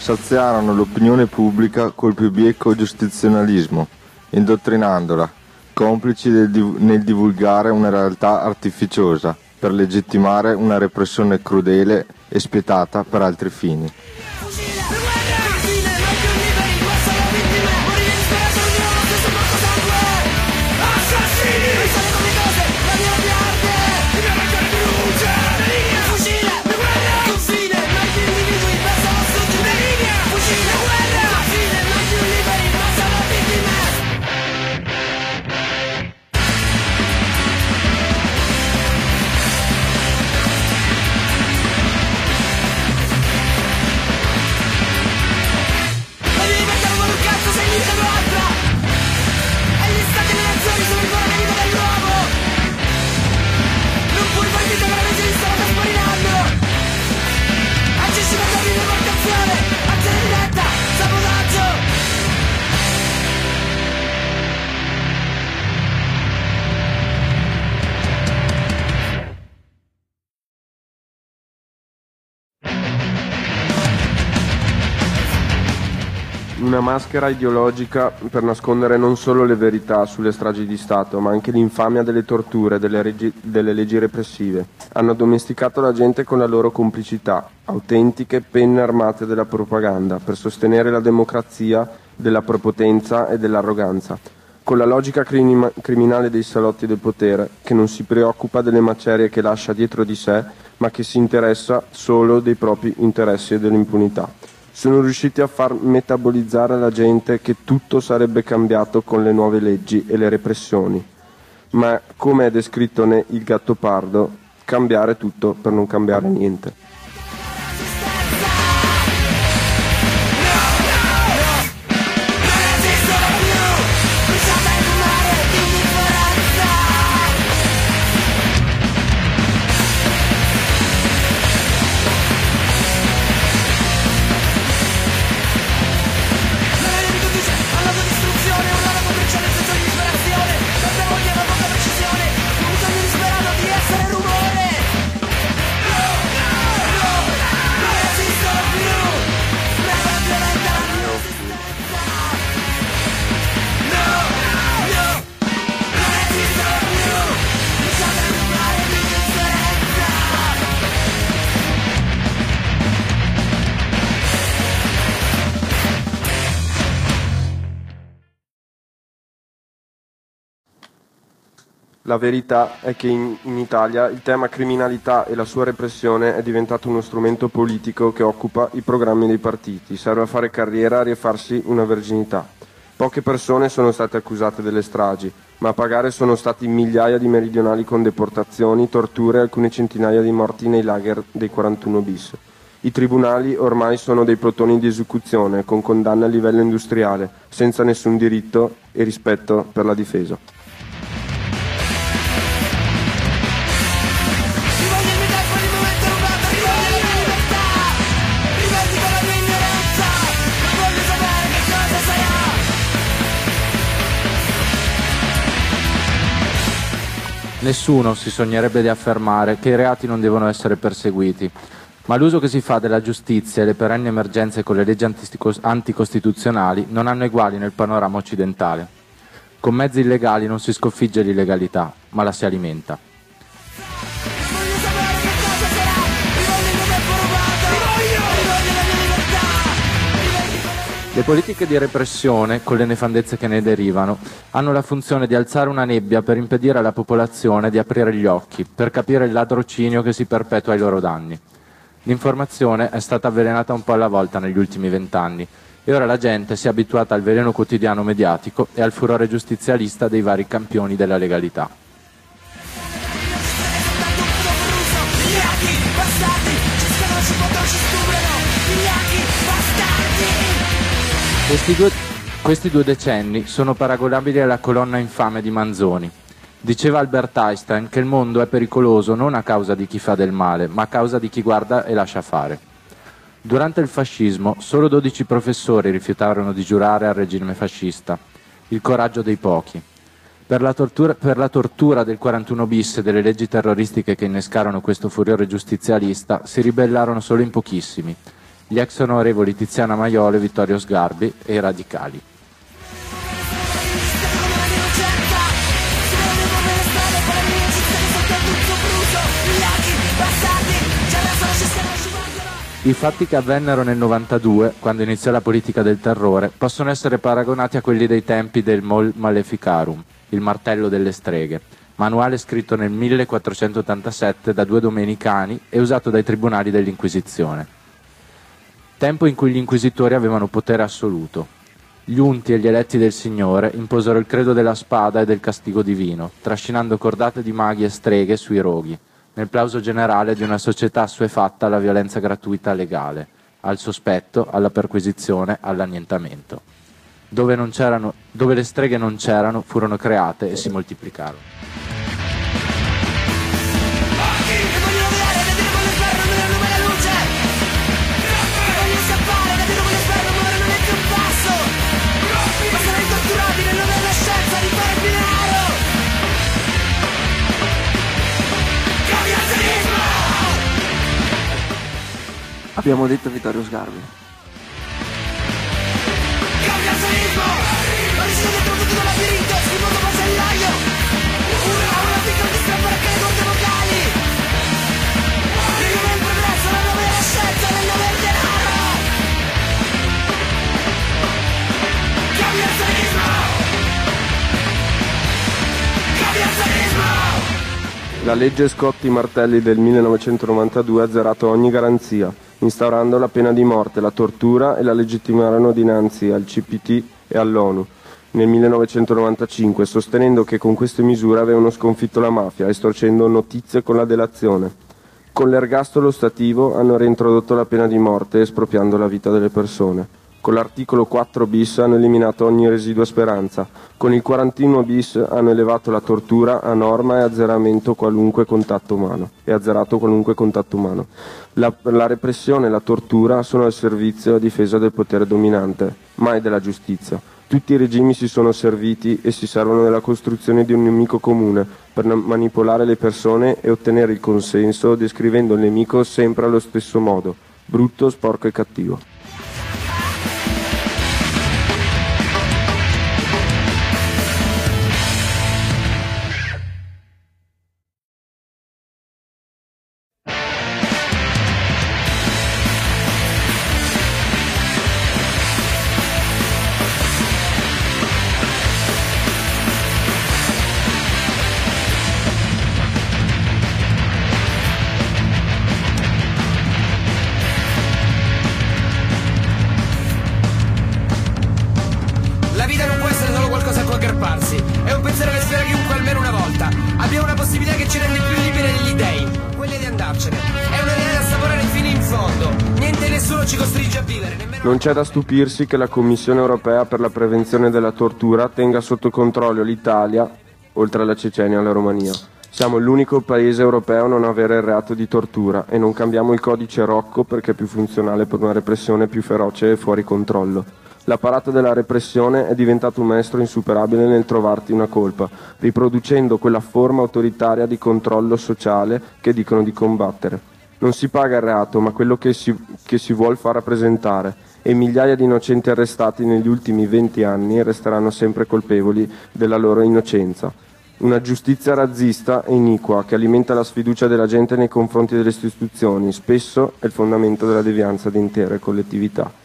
saziarono l'opinione pubblica col più bieco giustizionalismo, indottrinandola, complici nel divulgare una realtà artificiosa per legittimare una repressione crudele e spietata per altri fini. Una maschera ideologica per nascondere non solo le verità sulle stragi di Stato, ma anche l'infamia delle torture, delle leggi repressive. Hanno addomesticato la gente con la loro complicità, autentiche penne armate della propaganda, per sostenere la democrazia della prepotenza e dell'arroganza, con la logica criminale dei salotti del potere, che non si preoccupa delle macerie che lascia dietro di sé, ma che si interessa solo dei propri interessi e dell'impunità. Sono riusciti a far metabolizzare alla gente che tutto sarebbe cambiato con le nuove leggi e le repressioni. Ma, come è descritto Il Gattopardo, cambiare tutto per non cambiare niente. La verità è che in Italia il tema criminalità e la sua repressione è diventato uno strumento politico che occupa i programmi dei partiti, serve a fare carriera, a rifarsi una verginità. Poche persone sono state accusate delle stragi, ma a pagare sono stati migliaia di meridionali con deportazioni, torture e alcune centinaia di morti nei lager dei 41 bis. I tribunali ormai sono dei plotoni di esecuzione con condanne a livello industriale, senza nessun diritto e rispetto per la difesa. Nessuno si sognerebbe di affermare che i reati non devono essere perseguiti, ma l'uso che si fa della giustizia e le perenni emergenze con le leggi anticostituzionali non hanno eguali nel panorama occidentale. Con mezzi illegali non si sconfigge l'illegalità, ma la si alimenta. Le politiche di repressione, con le nefandezze che ne derivano, hanno la funzione di alzare una nebbia per impedire alla popolazione di aprire gli occhi, per capire il ladrocinio che si perpetua ai loro danni. L'informazione è stata avvelenata un po' alla volta negli ultimi 20 anni e ora la gente si è abituata al veleno quotidiano mediatico e al furore giustizialista dei vari campioni della legalità. Questi due decenni sono paragonabili alla colonna infame di Manzoni. Diceva Albert Einstein che il mondo è pericoloso non a causa di chi fa del male, ma a causa di chi guarda e lascia fare. Durante il fascismo, solo 12 professori rifiutarono di giurare al regime fascista. Il coraggio dei pochi. Per la tortura del 41 bis e delle leggi terroristiche che innescarono questo furore giustizialista si ribellarono solo in pochissimi. gli ex onorevoli Tiziana Maiolo e Vittorio Sgarbi e i radicali. I fatti che avvennero nel 92, quando iniziò la politica del terrore, possono essere paragonati a quelli dei tempi del Mol Maleficarum, il martello delle streghe, manuale scritto nel 1487 da 2 domenicani e usato dai tribunali dell'Inquisizione. Tempo in cui gli inquisitori avevano potere assoluto. Gli unti e gli eletti del Signore imposero il credo della spada e del castigo divino, trascinando cordate di maghi e streghe sui roghi, nel plauso generale di una società assuefatta alla violenza gratuita legale, al sospetto, alla perquisizione, all'annientamento. Dove le streghe non c'erano, furono create e si moltiplicarono. Abbiamo detto Vittorio Sgarbi. La legge Scotti-Martelli del 1992 ha azzerato ogni garanzia, instaurando la pena di morte, la tortura e la legittimarono dinanzi al CPT e all'ONU nel 1995, sostenendo che con queste misure avevano sconfitto la mafia, estorcendo notizie con la delazione. Con l'ergastolo ostativo hanno reintrodotto la pena di morte, espropriando la vita delle persone. Con l'articolo 4 bis hanno eliminato ogni residua speranza. Con il 41 bis hanno elevato la tortura a norma e azzerato qualunque contatto umano. La repressione e la tortura sono al servizio e a difesa del potere dominante, mai della giustizia. Tutti i regimi si sono serviti e si servono della costruzione di un nemico comune per manipolare le persone e ottenere il consenso, descrivendo il nemico sempre allo stesso modo: brutto, sporco e cattivo. Non c'è da stupirsi che la Commissione europea per la prevenzione della tortura tenga sotto controllo l'Italia, oltre alla Cecenia e alla Romania. Siamo l'unico paese europeo a non avere il reato di tortura e non cambiamo il codice Rocco perché è più funzionale per una repressione più feroce e fuori controllo. L'apparato della repressione è diventato un maestro insuperabile nel trovarti una colpa, riproducendo quella forma autoritaria di controllo sociale che dicono di combattere. Non si paga il reato, ma quello che si vuol far rappresentare, e migliaia di innocenti arrestati negli ultimi 20 anni resteranno sempre colpevoli della loro innocenza. Una giustizia razzista e iniqua che alimenta la sfiducia della gente nei confronti delle istituzioni, spesso è il fondamento della devianza di intere collettività.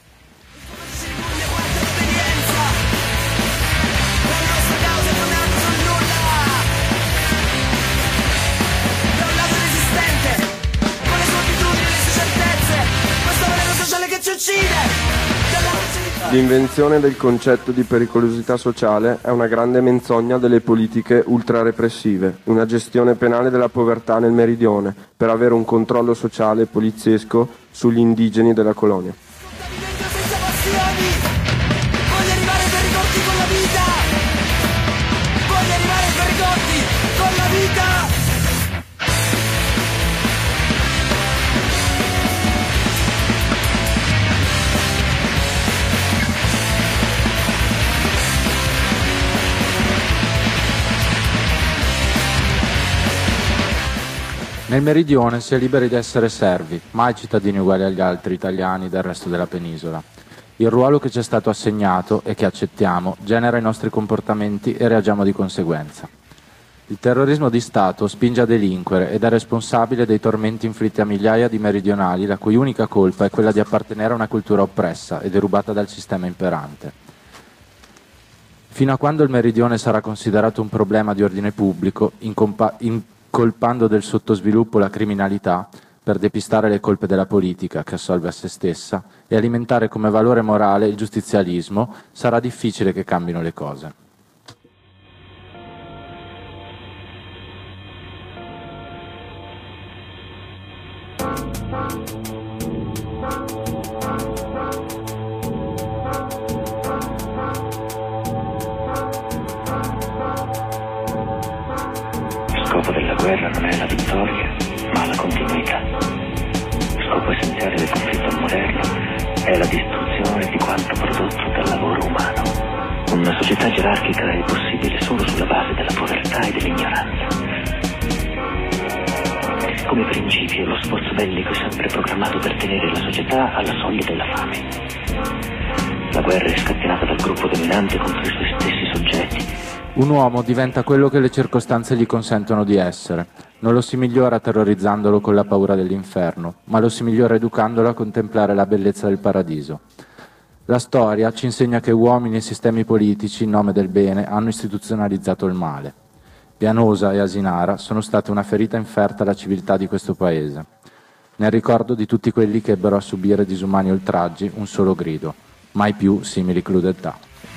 L'invenzione del concetto di pericolosità sociale è una grande menzogna delle politiche ultrarepressive, una gestione penale della povertà nel meridione per avere un controllo sociale poliziesco sugli indigeni della colonia. Nel meridione si è liberi di essere servi, mai cittadini uguali agli altri italiani del resto della penisola. Il ruolo che ci è stato assegnato e che accettiamo genera i nostri comportamenti e reagiamo di conseguenza. Il terrorismo di Stato spinge a delinquere ed è responsabile dei tormenti inflitti a migliaia di meridionali la cui unica colpa è quella di appartenere a una cultura oppressa e derubata dal sistema imperante. Fino a quando il meridione sarà considerato un problema di ordine pubblico, incolpando del sottosviluppo la criminalità per depistare le colpe della politica che assolve a se stessa e alimentare come valore morale il giustizialismo, sarà difficile che cambino le cose. Lo scopo della guerra non è la vittoria, ma la continuità. Lo scopo essenziale del conflitto moderno è la distruzione di quanto prodotto dal lavoro umano. Una società gerarchica è possibile solo sulla base della povertà e dell'ignoranza. Come principio, lo sforzo bellico è sempre programmato per tenere la società alla soglia della fame. La guerra è scatenata dal gruppo dominante contro i suoi stessi soggetti. Un uomo diventa quello che le circostanze gli consentono di essere. Non lo si migliora terrorizzandolo con la paura dell'inferno, ma lo si migliora educandolo a contemplare la bellezza del paradiso. La storia ci insegna che uomini e sistemi politici, in nome del bene, hanno istituzionalizzato il male. Pianosa e Asinara sono state una ferita inferta alla civiltà di questo paese. Nel ricordo di tutti quelli che ebbero a subire disumani oltraggi, un solo grido: mai più simili crudeltà.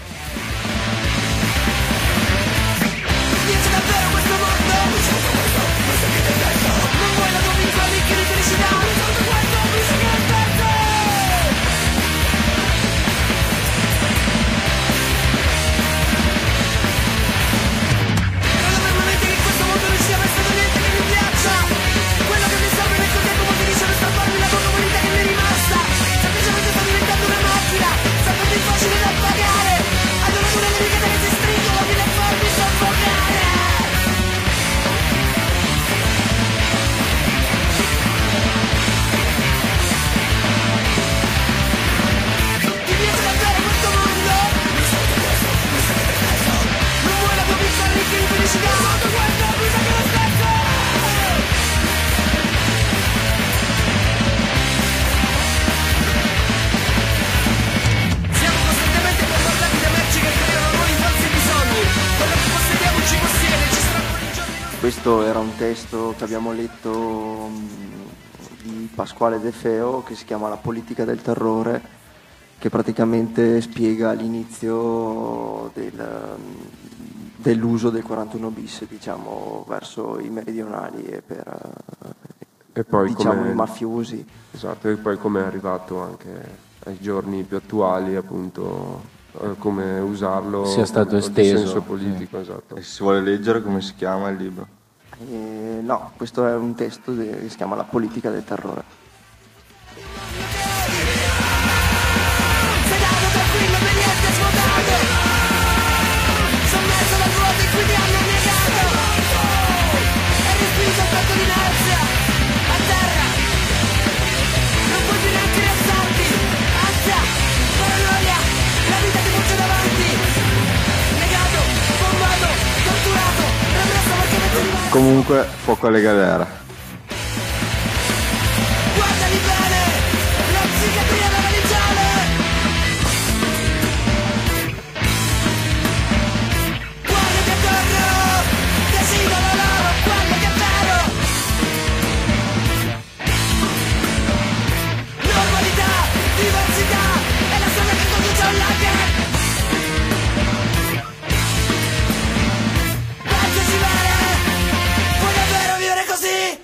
Questo era un testo che abbiamo letto di Pasquale De Feo che si chiama La politica del terrore, che praticamente spiega l'inizio dell'uso del 41 bis, diciamo, verso i meridionali e per poi diciamo, i mafiosi. Esatto, e poi come è arrivato anche ai giorni più attuali, appunto, come usarlo sia stato esteso in senso politico, sì. Esatto. E se si vuole leggere, come si chiama il libro? No, questo è un testo che si chiama La politica del terrore. Sedato, tranquillo, per niente svuotato, sommerso dal vuoto in cui ti hanno negato, e respinto il fatto di inerzia, a terra, non puoi più neanche rialzarti, ansia, paranoia, la vita ti porta davanti, negato, bombato, torturato, represso perché non ti rimane. Comunque, fuoco alle galera. Guardali bene, la psichiatria da religione. Guardati attorno, desidero loro quello che è vero. Normalità, diversità, è la strada che conduce a un lager. Pensaci bene, puoi davvero vivere così?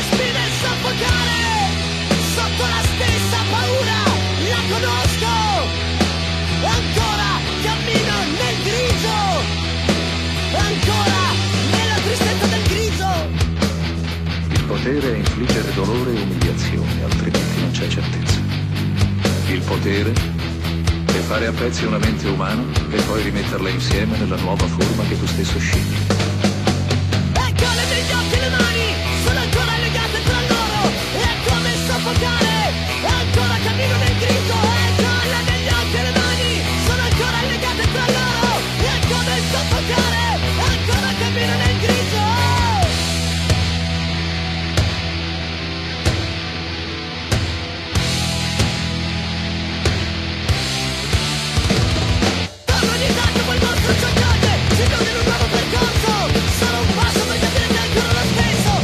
spine soffocare, sotto la stessa paura, la conosco, ancora cammino nel grigio, ancora nella tristezza del grigio. Il potere è infliggere dolore e umiliazione, altrimenti non c'è certezza. Il potere è fare a pezzi una mente umana e poi rimetterla insieme nella nuova forma che tu stesso scegli. Ecco le mie occhi e le mani, sono ancora legate tra loro, è come soffocare, ancora cammino nel grigio. Ecco le mie occhi e le mani, sono ancora legate tra loro, è come soffocare, ancora cammino nel grigio. Ogni tanto quel mostro ci accade, si chiude in un nuovo percorso, solo un passo per capire che è ancora lo stesso,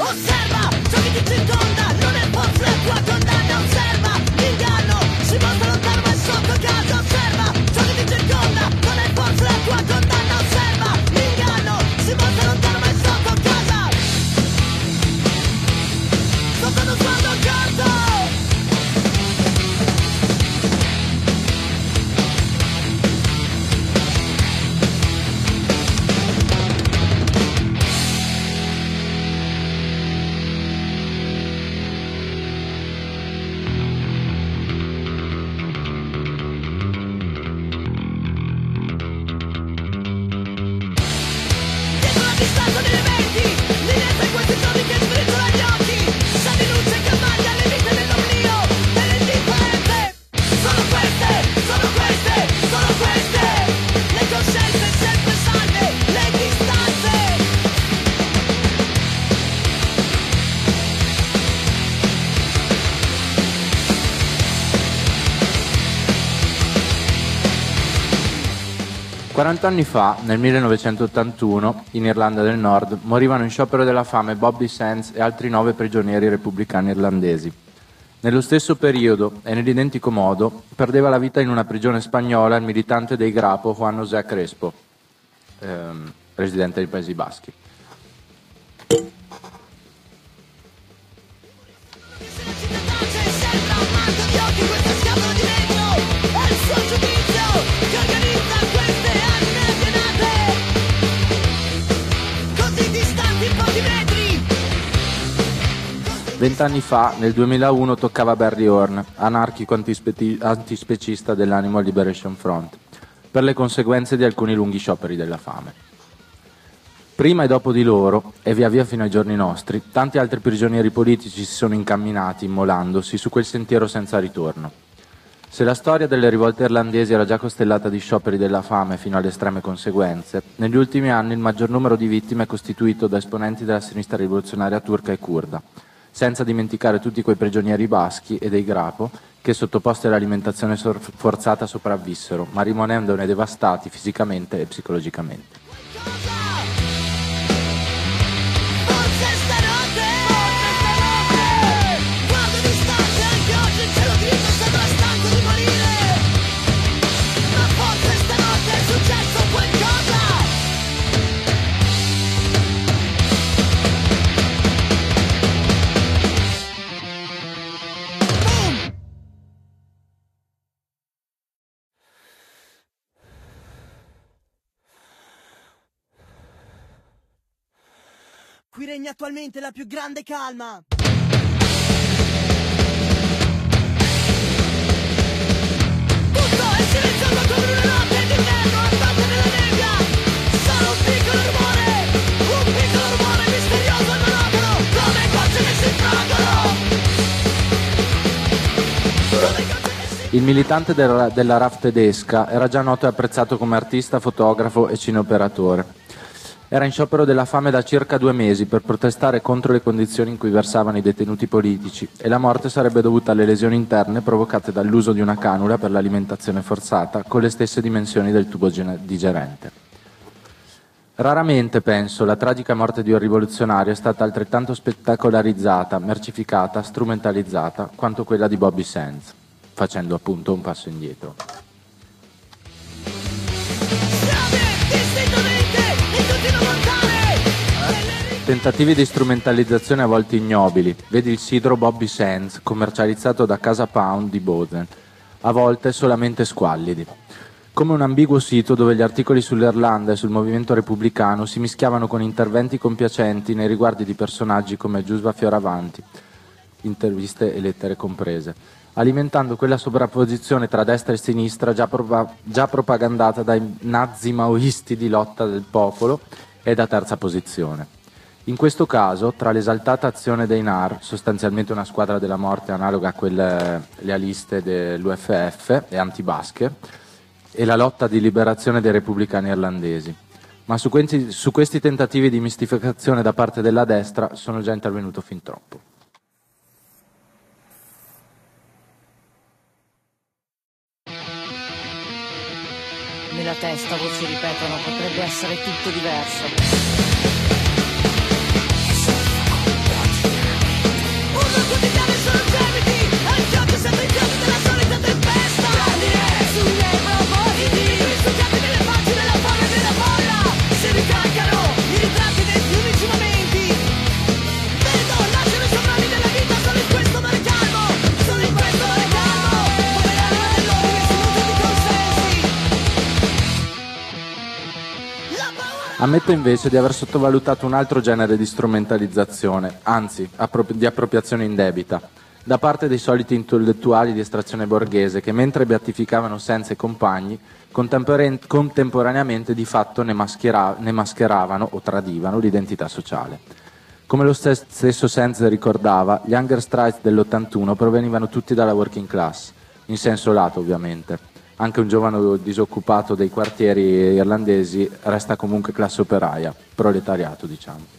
Osserva ciò che ti circonda, non è forse la tua condanna. Osserva l'inganno, si mostra lontano ma è sotto casa. Osserva ciò che ti circonda, non è forse la tua condanna. Osserva l'inganno, si mostra lontano ma è sotto casa. Sotto uno sguardo accanto. Quarant'anni fa, nel 1981, in Irlanda del Nord, morivano in sciopero della fame Bobby Sands e altri 9 prigionieri repubblicani irlandesi. Nello stesso periodo e nell'identico modo perdeva la vita in una prigione spagnola il militante dei Grapo Juan José Crespo, residente dei Paesi Baschi. Vent'anni fa, nel 2001, toccava Barry Horn, anarchico antispecista dell'Animal Liberation Front, per le conseguenze di alcuni lunghi scioperi della fame. Prima e dopo di loro, e via via fino ai giorni nostri, tanti altri prigionieri politici si sono incamminati, immolandosi, su quel sentiero senza ritorno. Se la storia delle rivolte irlandesi era già costellata di scioperi della fame fino alle estreme conseguenze, negli ultimi anni il maggior numero di vittime è costituito da esponenti della sinistra rivoluzionaria turca e curda, senza dimenticare tutti quei prigionieri baschi e dei Grapo che, sottoposti all'alimentazione forzata, sopravvissero, ma rimanendone devastati fisicamente e psicologicamente. Qui regna attualmente la più grande calma. Tutto è silenzioso come una notte d'inverno avvolta nella nebbia. Solo un piccolo rumore misterioso e monotono, come gocce che si fragano. Il militante della RAF tedesca era già noto e apprezzato come artista, fotografo e cineoperatore. Era in sciopero della fame da circa 2 mesi per protestare contro le condizioni in cui versavano i detenuti politici e la morte sarebbe dovuta alle lesioni interne provocate dall'uso di una canula per l'alimentazione forzata con le stesse dimensioni del tubo digerente. Raramente, penso, la tragica morte di un rivoluzionario è stata altrettanto spettacolarizzata, mercificata, strumentalizzata quanto quella di Bobby Sands, facendo appunto un passo indietro. Tentativi di strumentalizzazione a volte ignobili, vedi il sidro Bobby Sands commercializzato da Casa Pound di Bozen, a volte solamente squallidi. Come un ambiguo sito dove gli articoli sull'Irlanda e sul movimento repubblicano si mischiavano con interventi compiacenti nei riguardi di personaggi come Giusva Fioravanti, interviste e lettere comprese, alimentando quella sovrapposizione tra destra e sinistra già propagandata dai nazi maoisti di lotta del popolo e da terza posizione. In questo caso, tra l'esaltata azione dei NAR, sostanzialmente una squadra della morte analoga a quelle lealiste dell'UFF e anti-Basker, e la lotta di liberazione dei repubblicani irlandesi. Ma su questi tentativi di mistificazione da parte della destra sono già intervenuto fin troppo. Nella testa voci ripetono, potrebbe essere tutto diverso. quotidiane sono gemiti, anche oggi siamo i giorni della solita tempesta. Giardine sui miei propositi, risucchiati nelle pagine la fame della folla. Si ricalcano i ritratti dei più unici momenti. Vedo nascere i sovrani della vita solo in questo mare calmo, solo in questo mare calmo, come l'anima dell'ordine si nutre di consensi. Ammetto invece di aver sottovalutato un altro genere di strumentalizzazione, anzi di appropriazione indebita, da parte dei soliti intellettuali di estrazione borghese che mentre beatificavano Senza e compagni, contemporaneamente di fatto ne mascheravano o tradivano l'identità sociale. Come lo stesso Senza ricordava, gli hunger strikes dell'81 provenivano tutti dalla working class, in senso lato ovviamente. Anche un giovane disoccupato dei quartieri irlandesi resta comunque classe operaia, proletariato diciamo.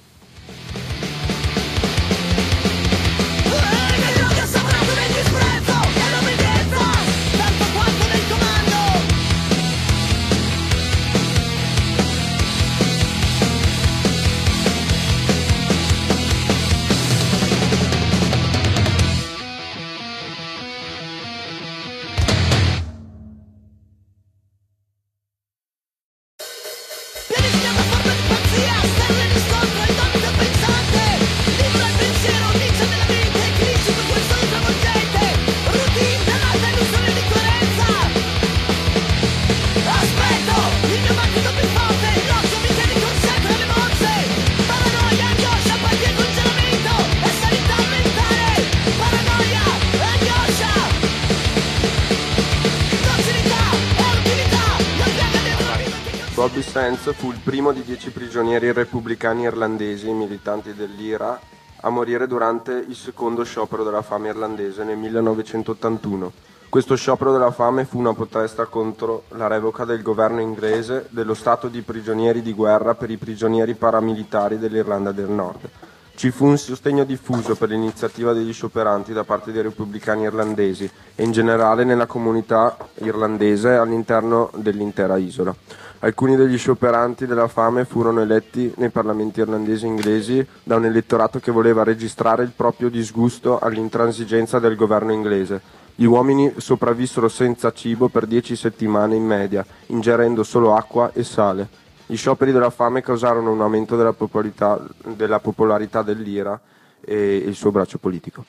Bobby Sands fu il primo di 10 prigionieri repubblicani irlandesi, militanti dell'IRA, a morire durante il secondo sciopero della fame irlandese nel 1981. Questo sciopero della fame fu una protesta contro la revoca del governo inglese dello stato di prigionieri di guerra per i prigionieri paramilitari dell'Irlanda del Nord. Ci fu un sostegno diffuso per l'iniziativa degli scioperanti da parte dei repubblicani irlandesi e in generale nella comunità irlandese all'interno dell'intera isola. Alcuni degli scioperanti della fame furono eletti nei parlamenti irlandesi e inglesi da un elettorato che voleva registrare il proprio disgusto all'intransigenza del governo inglese. Gli uomini sopravvissero senza cibo per 10 settimane in media, ingerendo solo acqua e sale. Gli scioperi della fame causarono un aumento della popolarità dell'IRA e il suo braccio politico.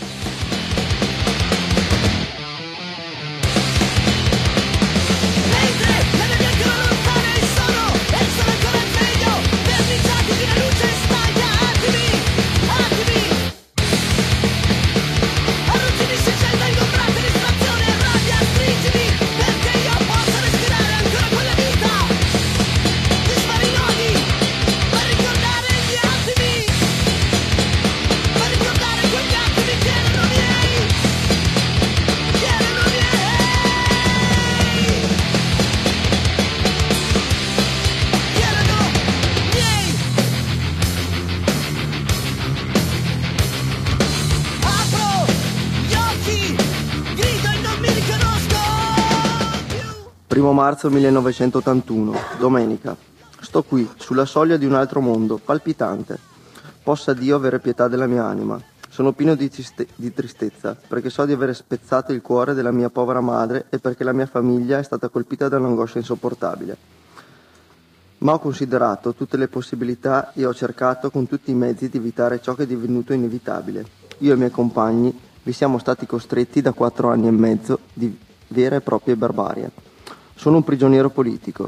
Primo marzo 1981, domenica. Sto qui, sulla soglia di un altro mondo, palpitante. Possa Dio avere pietà della mia anima. Sono pieno di tristezza, perché so di aver spezzato il cuore della mia povera madre e perché la mia famiglia è stata colpita da un'angoscia insopportabile. Ma ho considerato tutte le possibilità e ho cercato con tutti i mezzi di evitare ciò che è divenuto inevitabile. Io e i miei compagni vi siamo stati costretti da 4 anni e mezzo di vera e propria barbarie. Sono un prigioniero politico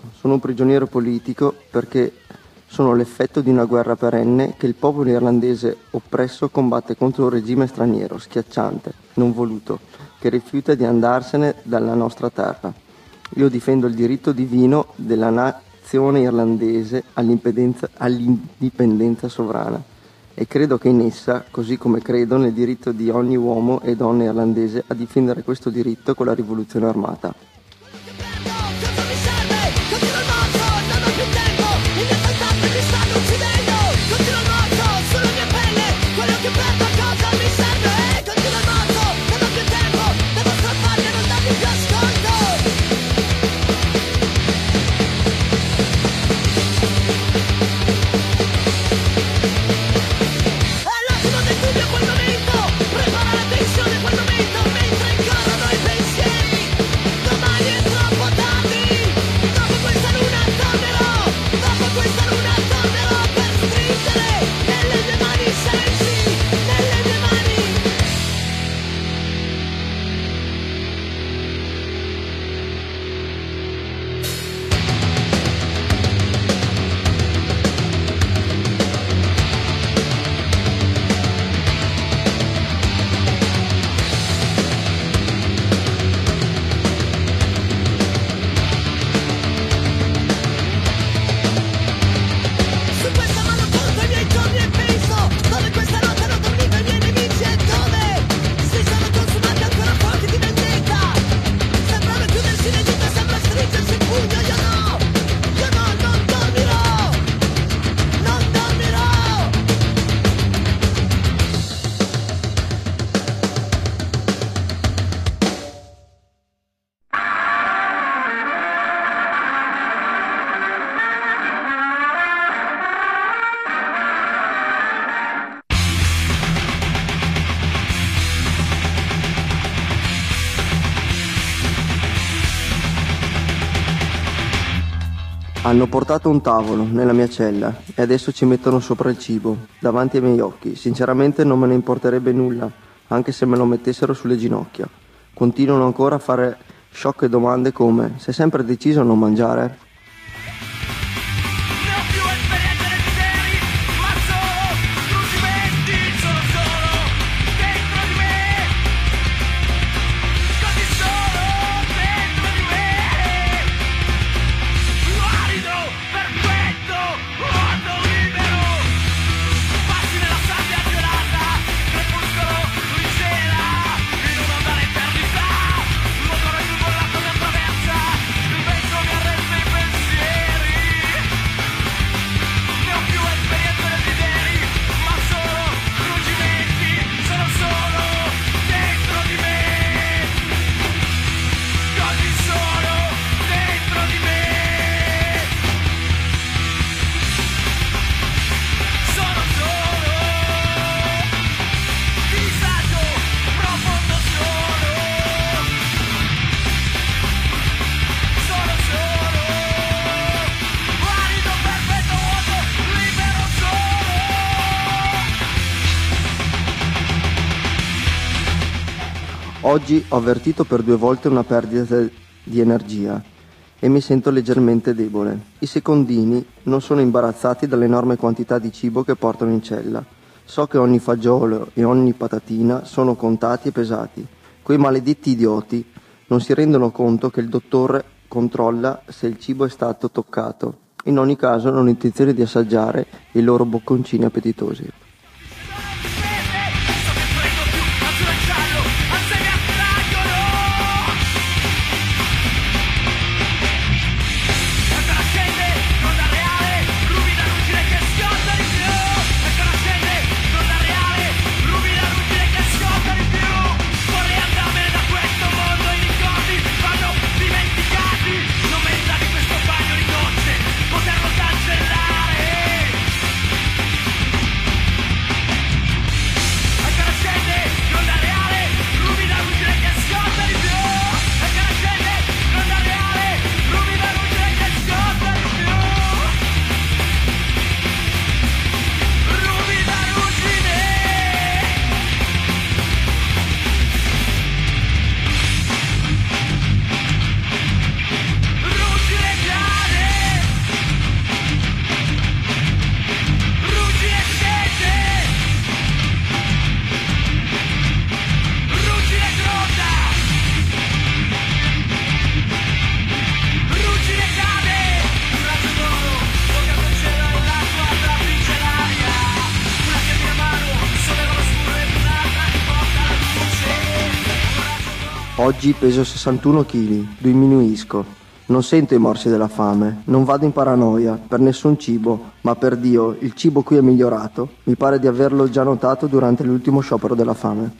perché sono l'effetto di una guerra perenne che il popolo irlandese oppresso combatte contro un regime straniero, schiacciante, non voluto, che rifiuta di andarsene dalla nostra terra. Io difendo il diritto divino della nazione irlandese all'indipendenza sovrana e credo che in essa, così come credo nel diritto di ogni uomo e donna irlandese a difendere questo diritto con la rivoluzione armata. Preparatevi Hanno portato un tavolo nella mia cella e adesso ci mettono sopra il cibo, davanti ai miei occhi. Sinceramente non me ne importerebbe nulla, anche se me lo mettessero sulle ginocchia. Continuano ancora a fare sciocche domande come: sei sempre deciso a non mangiare? Oggi ho avvertito per 2 volte una perdita di energia e mi sento leggermente debole. I secondini non sono imbarazzati dall'enorme quantità di cibo che portano in cella. So che ogni fagiolo e ogni patatina sono contati e pesati. Quei maledetti idioti non si rendono conto che il dottore controlla se il cibo è stato toccato. In ogni caso non ho intenzione di assaggiare i loro bocconcini appetitosi. Oggi peso 61 kg, diminuisco. Non sento i morsi della fame, non vado in paranoia per nessun cibo, ma per Dio, il cibo qui è migliorato. Mi pare di averlo già notato durante l'ultimo sciopero della fame.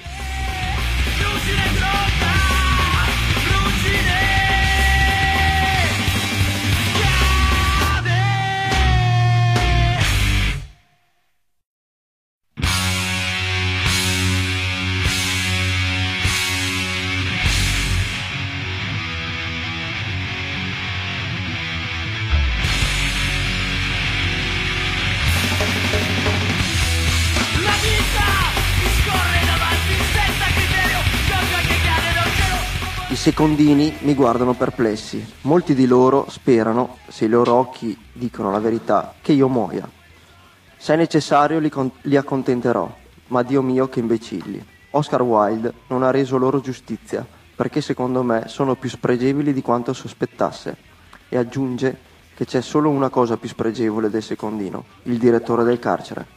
I secondini mi guardano perplessi. Molti di loro sperano, se i loro occhi dicono la verità, che io muoia. Se è necessario li accontenterò, ma Dio mio che imbecilli. Oscar Wilde non ha reso loro giustizia, perché secondo me sono più spregevoli di quanto sospettasse. E aggiunge che c'è solo una cosa più spregevole del secondino, il direttore del carcere.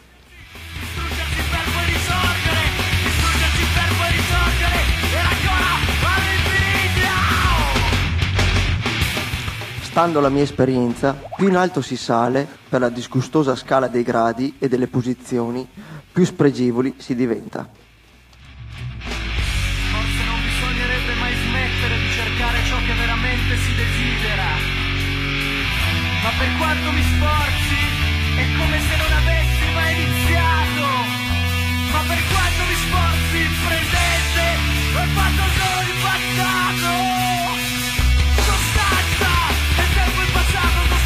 Stando alla mia esperienza, più in alto si sale per la disgustosa scala dei gradi e delle posizioni, più spregevoli si diventa. Forse non bisognerebbe mai smettere di cercare ciò che veramente si desidera. Ma per quanto mi sforzi, è come se non avessi mai iniziato. Ma per quanto mi sforzi, il presente è fatto solo il passato. Sostanza, è tempo il passato.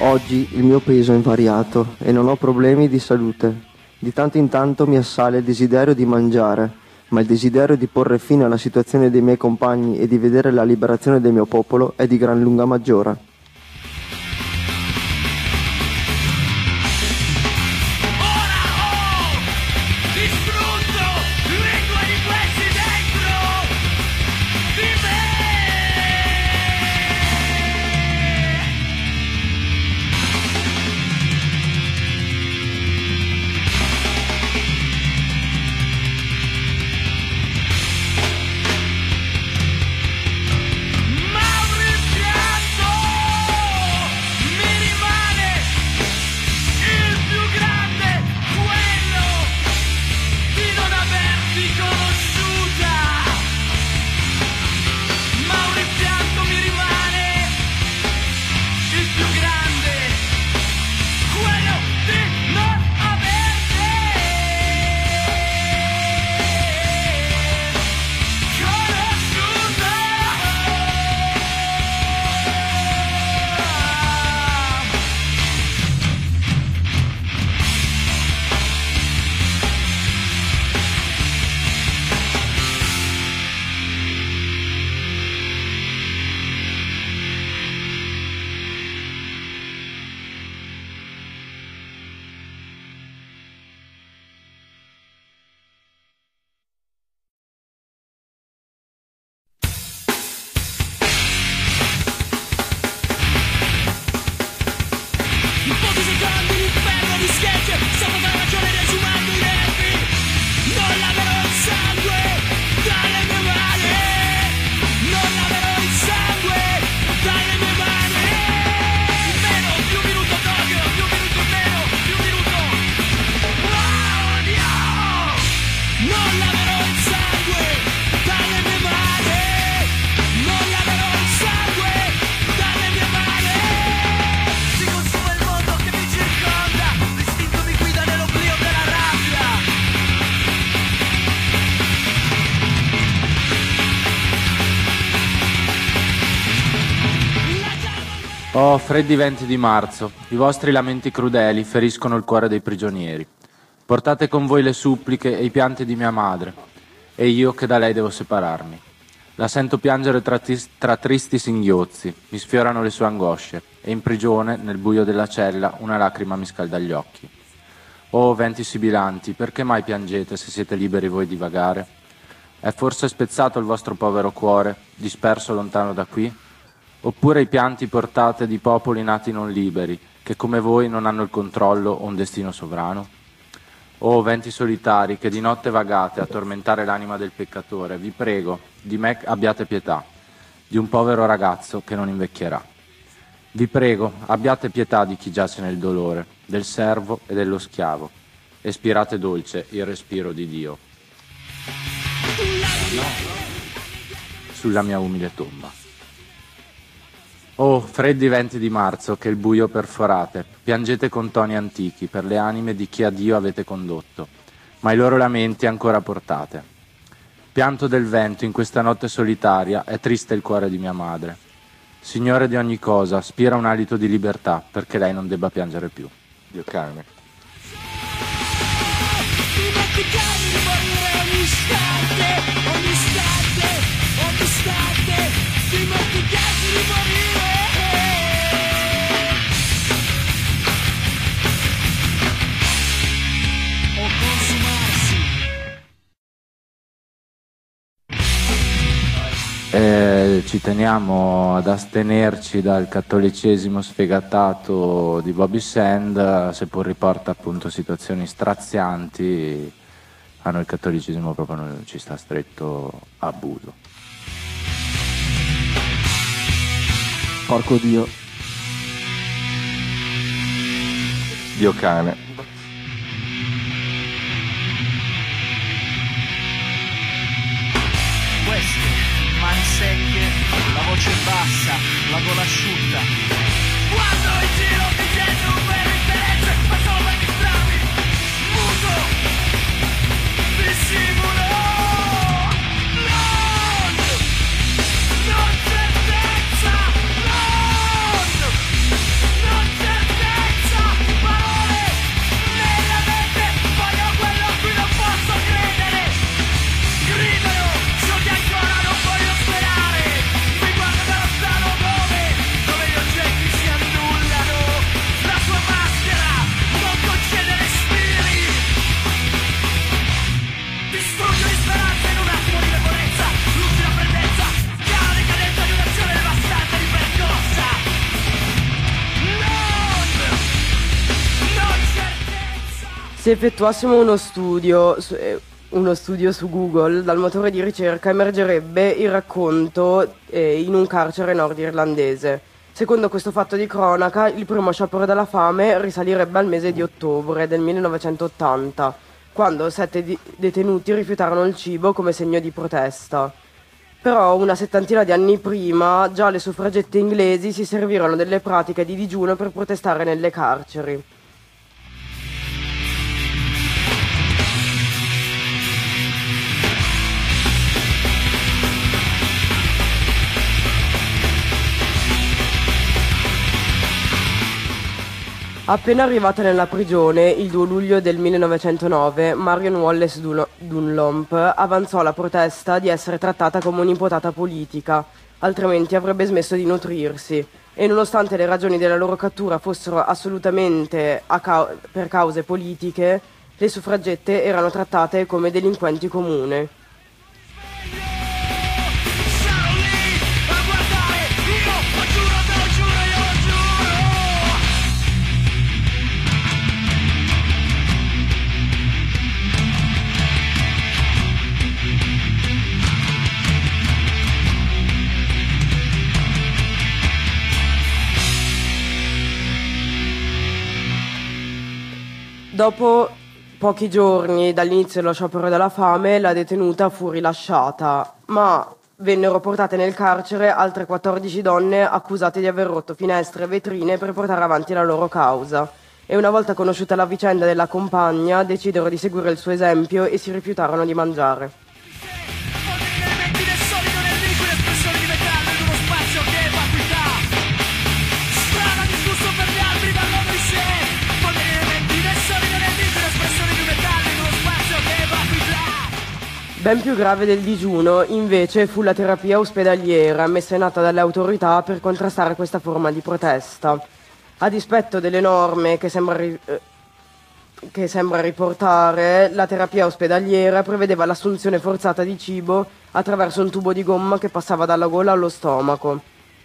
Oggi il mio peso è invariato e non ho problemi di salute. Di tanto in tanto mi assale il desiderio di mangiare, ma il desiderio di porre fine alla situazione dei miei compagni e di vedere la liberazione del mio popolo è di gran lunga maggiore. Oh, freddi venti di marzo, i vostri lamenti crudeli feriscono il cuore dei prigionieri. Portate con voi le suppliche e i pianti di mia madre, e io che da lei devo separarmi. La sento piangere tra tristi singhiozzi, mi sfiorano le sue angosce, e in prigione, nel buio della cella, una lacrima mi scalda gli occhi. Oh, venti sibilanti, perché mai piangete se siete liberi voi di vagare? È forse spezzato il vostro povero cuore, disperso lontano da qui? Oppure i pianti portate di popoli nati non liberi, che come voi non hanno il controllo o un destino sovrano? Oh, venti solitari, che di notte vagate a tormentare l'anima del peccatore, vi prego, di me abbiate pietà, di un povero ragazzo che non invecchierà. Vi prego, abbiate pietà di chi giace nel dolore, del servo e dello schiavo, e spirate dolce il respiro di Dio. Sulla mia umile tomba. Oh, freddi venti di marzo, che il buio perforate, piangete con toni antichi per le anime di chi a Dio avete condotto, ma i loro lamenti ancora portate. Pianto del vento in questa notte solitaria, è triste il cuore di mia madre. Signore di ogni cosa, spira un alito di libertà, perché lei non debba piangere più. Dio cane. Ci teniamo ad astenerci dal cattolicesimo sfegatato di Bobby Sand, seppur riporta appunto situazioni strazianti. A noi il cattolicesimo proprio non ci sta stretto a buso. Porco Dio. Dio cane. Queste mani secche, la voce bassa, la gola asciutta. Quando in giro ti sento un vero interesse, ma solo per distrarmi, muto, dissimulo. Non certezza, non certezza. Se effettuassimo uno studio su Google, dal motore di ricerca emergerebbe il racconto in un carcere nordirlandese. Secondo questo fatto di cronaca, il primo sciopero della fame risalirebbe al mese di ottobre del 1980, quando 7 detenuti rifiutarono il cibo come segno di protesta. Però una settantina di anni prima già le suffragette inglesi si servirono delle pratiche di digiuno per protestare nelle carceri. Appena arrivata nella prigione, il 2 luglio del 1909, Marion Wallace Dunlop avanzò la protesta di essere trattata come un'imputata politica, altrimenti avrebbe smesso di nutrirsi, e nonostante le ragioni della loro cattura fossero assolutamente per cause politiche, le suffragette erano trattate come delinquenti comuni. Dopo pochi giorni dall'inizio dello sciopero della fame, la detenuta fu rilasciata, ma vennero portate nel carcere altre 14 donne accusate di aver rotto finestre e vetrine per portare avanti la loro causa. E una volta conosciuta la vicenda della compagna, decisero di seguire il suo esempio e si rifiutarono di mangiare. Ben più grave del digiuno, invece, fu la terapia ospedaliera messa in atto dalle autorità per contrastare questa forma di protesta. A dispetto delle norme che sembra riportare, la terapia ospedaliera prevedeva l'assunzione forzata di cibo attraverso un tubo di gomma che passava dalla gola allo stomaco.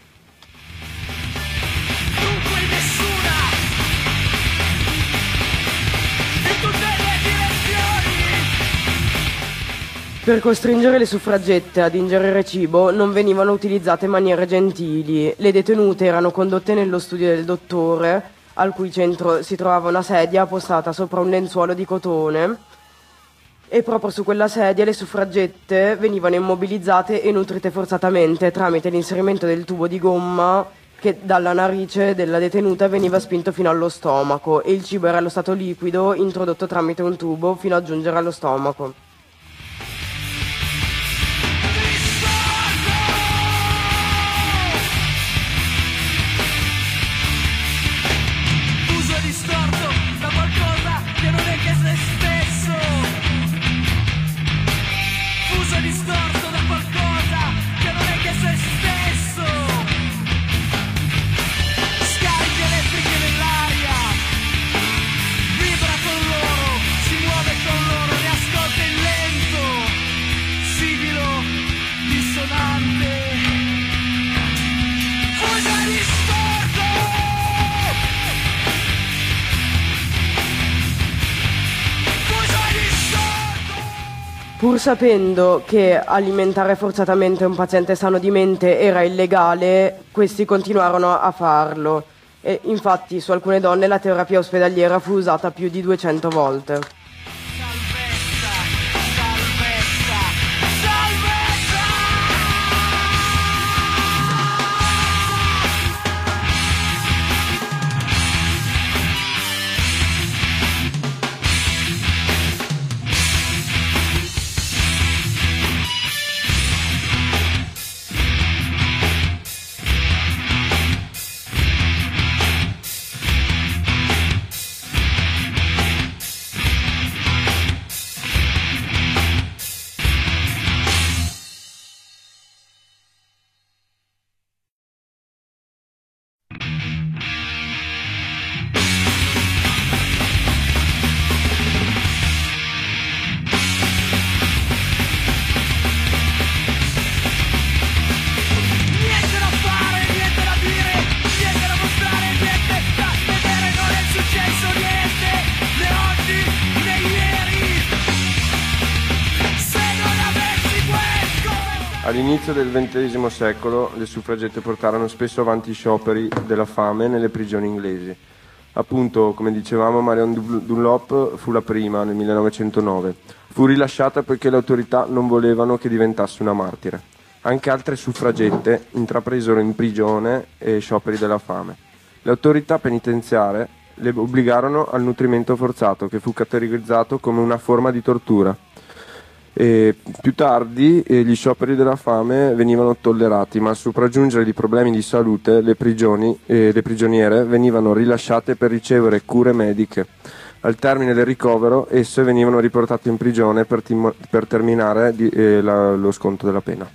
Per costringere le suffragette ad ingerire cibo non venivano utilizzate maniere gentili. Le detenute erano condotte nello studio del dottore, al cui centro si trovava una sedia appostata sopra un lenzuolo di cotone, e proprio su quella sedia le suffragette venivano immobilizzate e nutrite forzatamente tramite l'inserimento del tubo di gomma che dalla narice della detenuta veniva spinto fino allo stomaco, e il cibo era allo stato liquido introdotto tramite un tubo fino a giungere allo stomaco. Pur sapendo che alimentare forzatamente un paziente sano di mente era illegale, questi continuarono a farlo. E infatti su alcune donne la terapia ospedaliera fu usata più di 200 volte. All'inizio del XX secolo le suffragette portarono spesso avanti scioperi della fame nelle prigioni inglesi. Appunto, come dicevamo, Marion Dunlop fu la prima nel 1909. Fu rilasciata poiché le autorità non volevano che diventasse una martire. Anche altre suffragette intrapresero in prigione scioperi della fame. Le autorità penitenziarie le obbligarono al nutrimento forzato, che fu categorizzato come una forma di tortura. E più tardi gli scioperi della fame venivano tollerati, ma al sopraggiungere di problemi di salute le prigioniere venivano rilasciate per ricevere cure mediche. Al termine del ricovero esse venivano riportate in prigione per terminare lo sconto della pena.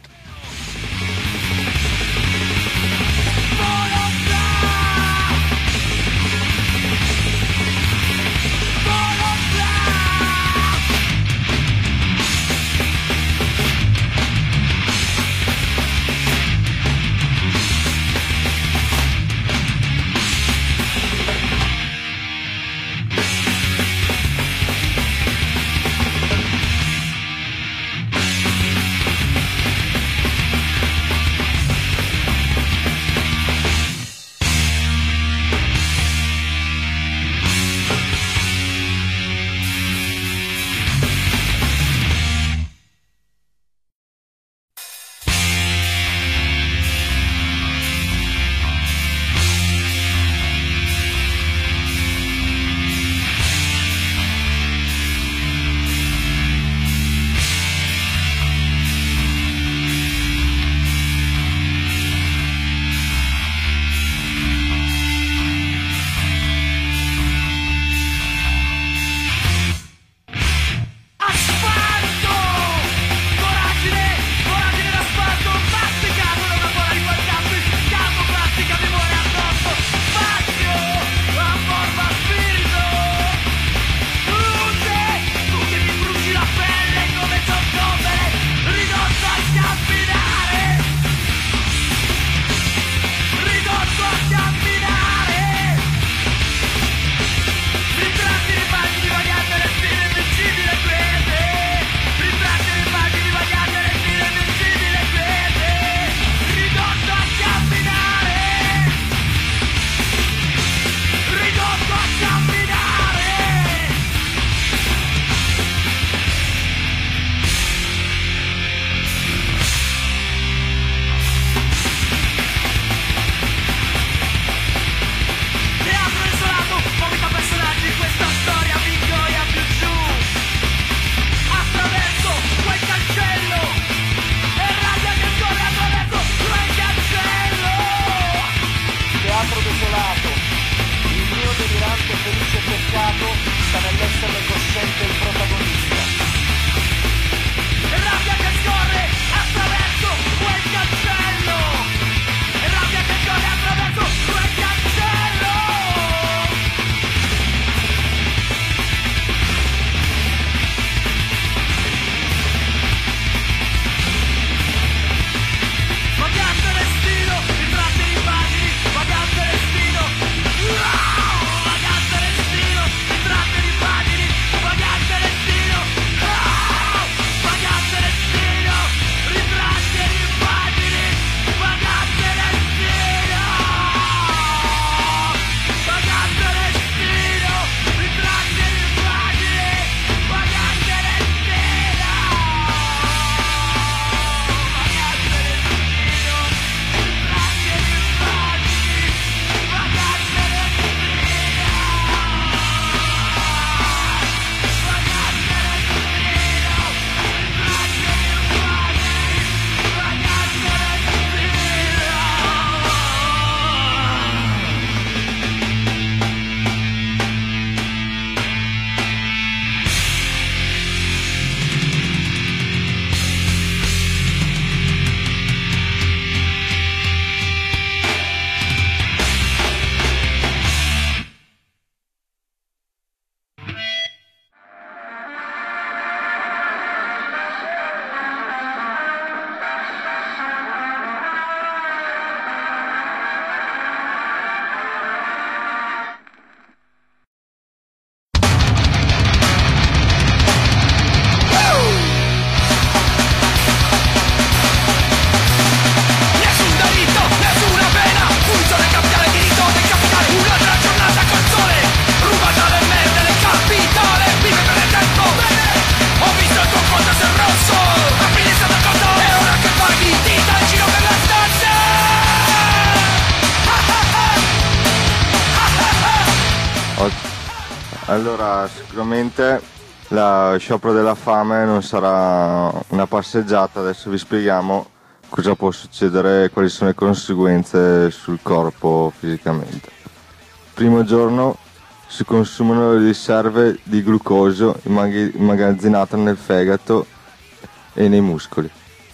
Allora, sicuramente lo sciopero della fame non sarà una passeggiata, adesso vi spieghiamo cosa può succedere e quali sono le conseguenze sul corpo fisicamente. Primo giorno si consumano le riserve di glucosio immagazzinate nel fegato e nei muscoli.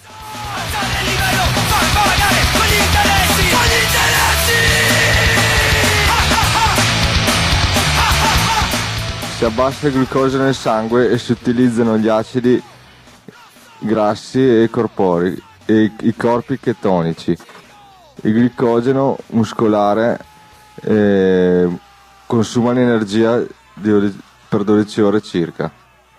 Si abbassa il glucosio nel sangue e si utilizzano gli acidi grassi e corporei e i corpi chetonici. Il glicogeno muscolare consuma l'energia per 12 ore circa.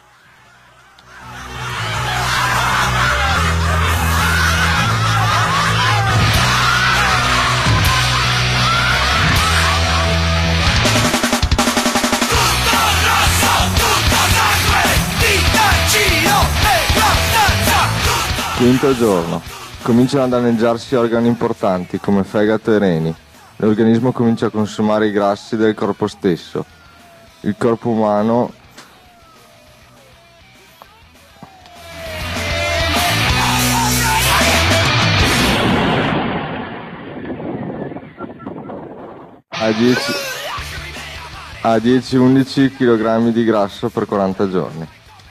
Quinto giorno. Cominciano a danneggiarsi organi importanti come fegato e reni. L'organismo comincia a consumare i grassi del corpo stesso. Il corpo umano ha 10-11 kg di grasso per 40 giorni.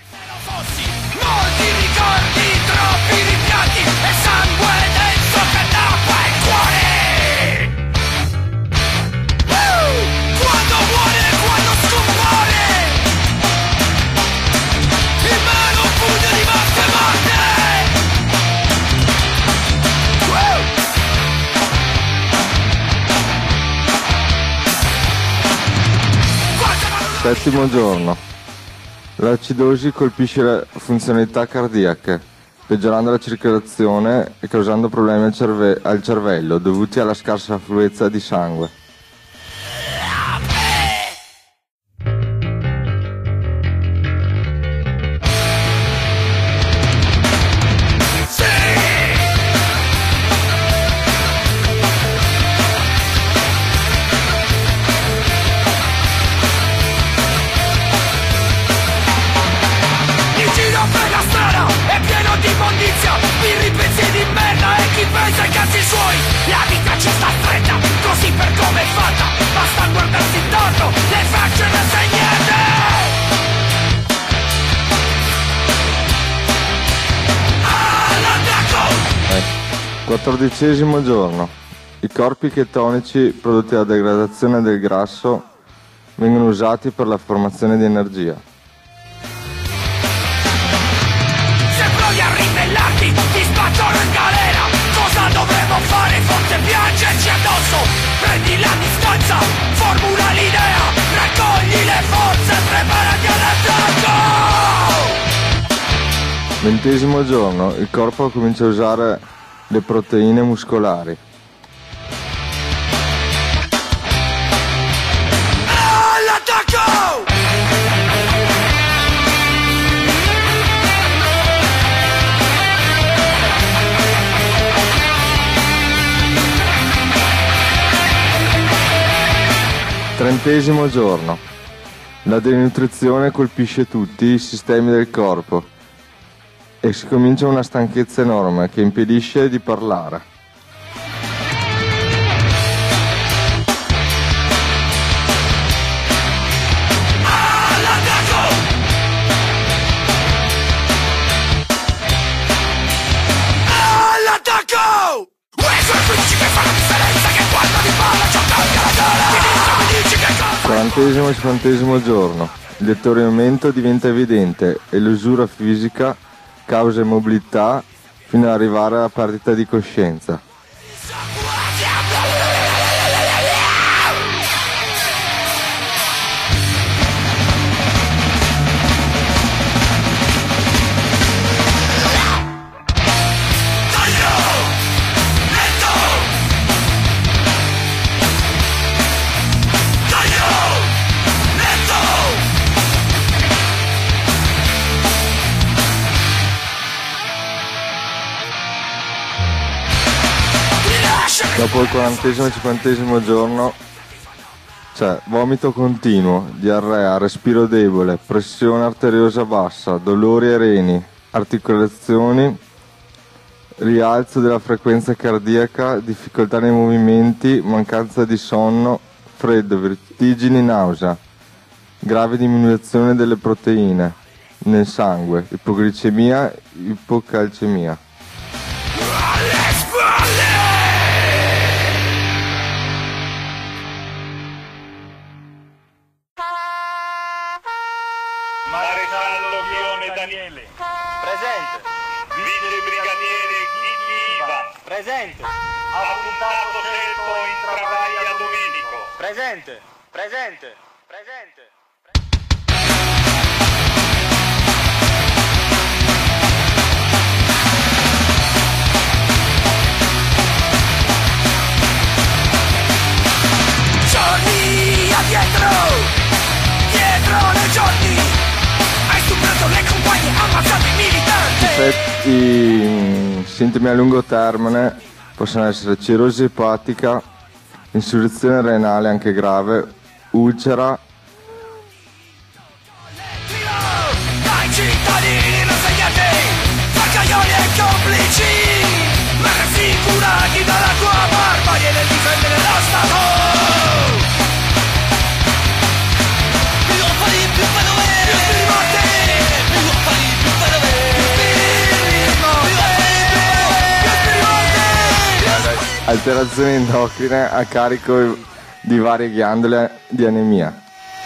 Settimo giorno. L'acidosi colpisce le funzionalità cardiache, peggiorando la circolazione e causando problemi al cervello dovuti alla scarsa affluenza di sangue. Quattordicesimo giorno. I corpi chetonici prodotti dalla degradazione del grasso vengono usati per la formazione di energia. Se provi a ribellarti, ti spacciano in galera. Cosa dovremmo fare? Forse piangerci addosso. Prendi la distanza, formula l'idea, raccogli le forze, preparati all'attacco! 20° giorno. Il corpo comincia a usare le proteine muscolari. All'attacco! Trentesimo giorno. La denutrizione colpisce tutti i sistemi del corpo e si comincia una stanchezza enorme che impedisce di parlare. All'attacco! All'attacco! Questo è il 15 che fa la differenza, che quando ti parla ciò cambia la gara. Mi dici che cosa? 40° giorno. Il deterioramento diventa evidente e l'usura fisica causa immobilità fino ad arrivare alla perdita di coscienza. Dopo il 40° e 50° giorno C'è vomito continuo, diarrea, respiro debole, pressione arteriosa bassa, dolori ai reni, articolazioni, rialzo della frequenza cardiaca, difficoltà nei movimenti, mancanza di sonno, freddo, vertigini, nausea, grave diminuzione delle proteine nel sangue, ipoglicemia, ipocalcemia. Maresciallo Pione Daniele. Presente. Vice brigadiere Chiti Iva. Presente. Appuntato Serpo Intravaglia Domenico. Presente. Presente. Presente. Giorni addietro, dietro le giorni, hai stuprato le compagne, ammazzato i militanti. I sintomi a lungo termine possono essere cirrosi epatica, insurrezione renale anche grave, ulcera, Dai cittadini rassegnati, faccaioli e complici, ma rassicurati dalla tua barbarie nel difendere lo Stato. alterazioni endocrine a carico di varie ghiandole di anemia.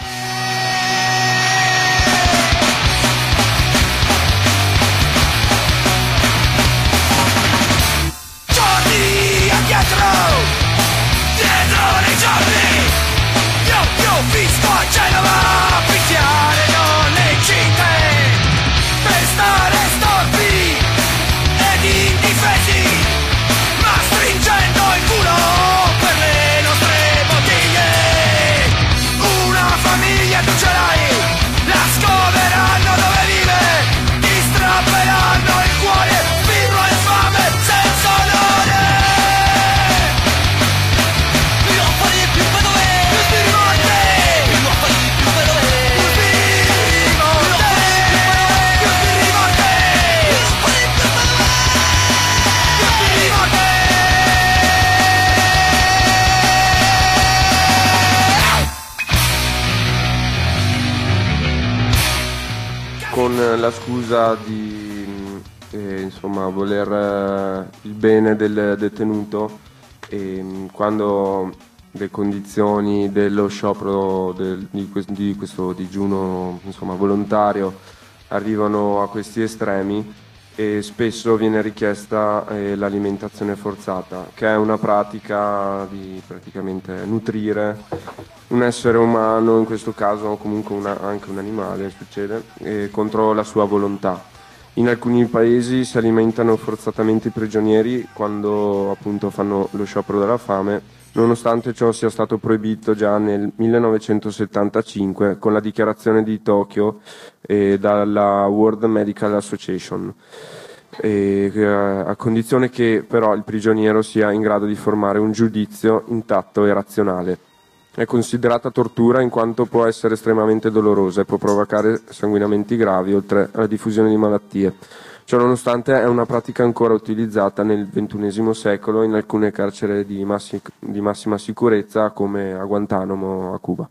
Giorni addietro, dietro nei giorni, io visto a Genova picchiare donne incinte per stare storpi ed indifesi, ma stringendo il culo per le nostre bottiglie. Una famiglia tu ce l'hai, la scoveranno dove vive, ti strapperanno il cuore, birro e fame senza onore. Più affari più pedove, più spiri morte, più affari più pedove, più spiri morte, più spiri morte, più affari più pedove, più spiri morte. Con la scusa di insomma, voler il bene del detenuto, quando le condizioni dello sciopero di questo digiuno insomma, volontario arrivano a questi estremi, e spesso viene richiesta l'alimentazione forzata, che è una pratica di praticamente nutrire un essere umano, in questo caso comunque anche un animale, succede, contro la sua volontà. In alcuni paesi si alimentano forzatamente i prigionieri quando appunto fanno lo sciopero della fame, nonostante ciò sia stato proibito già nel 1975 con la dichiarazione di Tokyo dalla World Medical Association, a condizione che però il prigioniero sia in grado di formare un giudizio intatto e razionale. È considerata tortura in quanto può essere estremamente dolorosa e può provocare sanguinamenti gravi, oltre alla diffusione di malattie. Ciò nonostante è una pratica ancora utilizzata nel XXI secolo in alcune carceri di massima sicurezza, come a Guantanamo, a Cuba.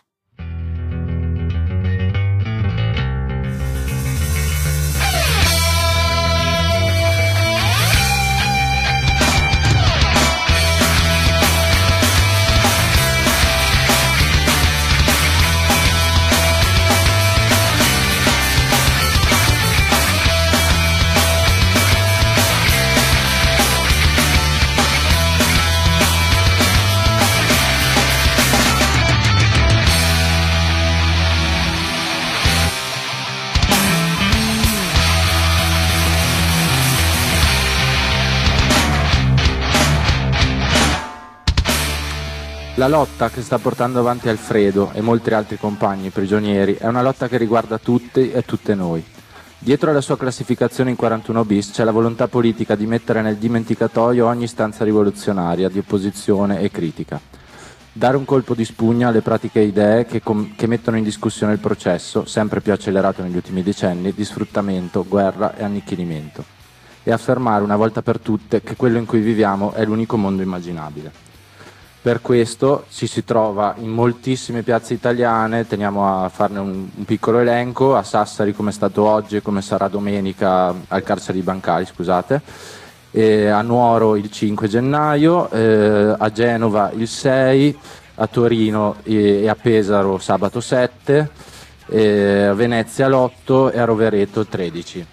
La lotta che sta portando avanti Alfredo e molti altri compagni prigionieri è una lotta che riguarda tutti e tutte noi. Dietro alla sua classificazione in 41 bis c'è la volontà politica di mettere nel dimenticatoio ogni istanza rivoluzionaria di opposizione e critica. Dare un colpo di spugna alle pratiche idee che mettono in discussione il processo, sempre più accelerato negli ultimi decenni, di sfruttamento, guerra e annichilimento. E affermare una volta per tutte che quello in cui viviamo è l'unico mondo immaginabile. Per questo ci si trova in moltissime piazze italiane, teniamo a farne un piccolo elenco, a Sassari come è stato oggi e come sarà domenica al carcere di Bancali, scusate, a Nuoro il 5 gennaio, a Genova il 6, a Torino e a Pesaro sabato 7, a Venezia l'8 e a Rovereto il 13.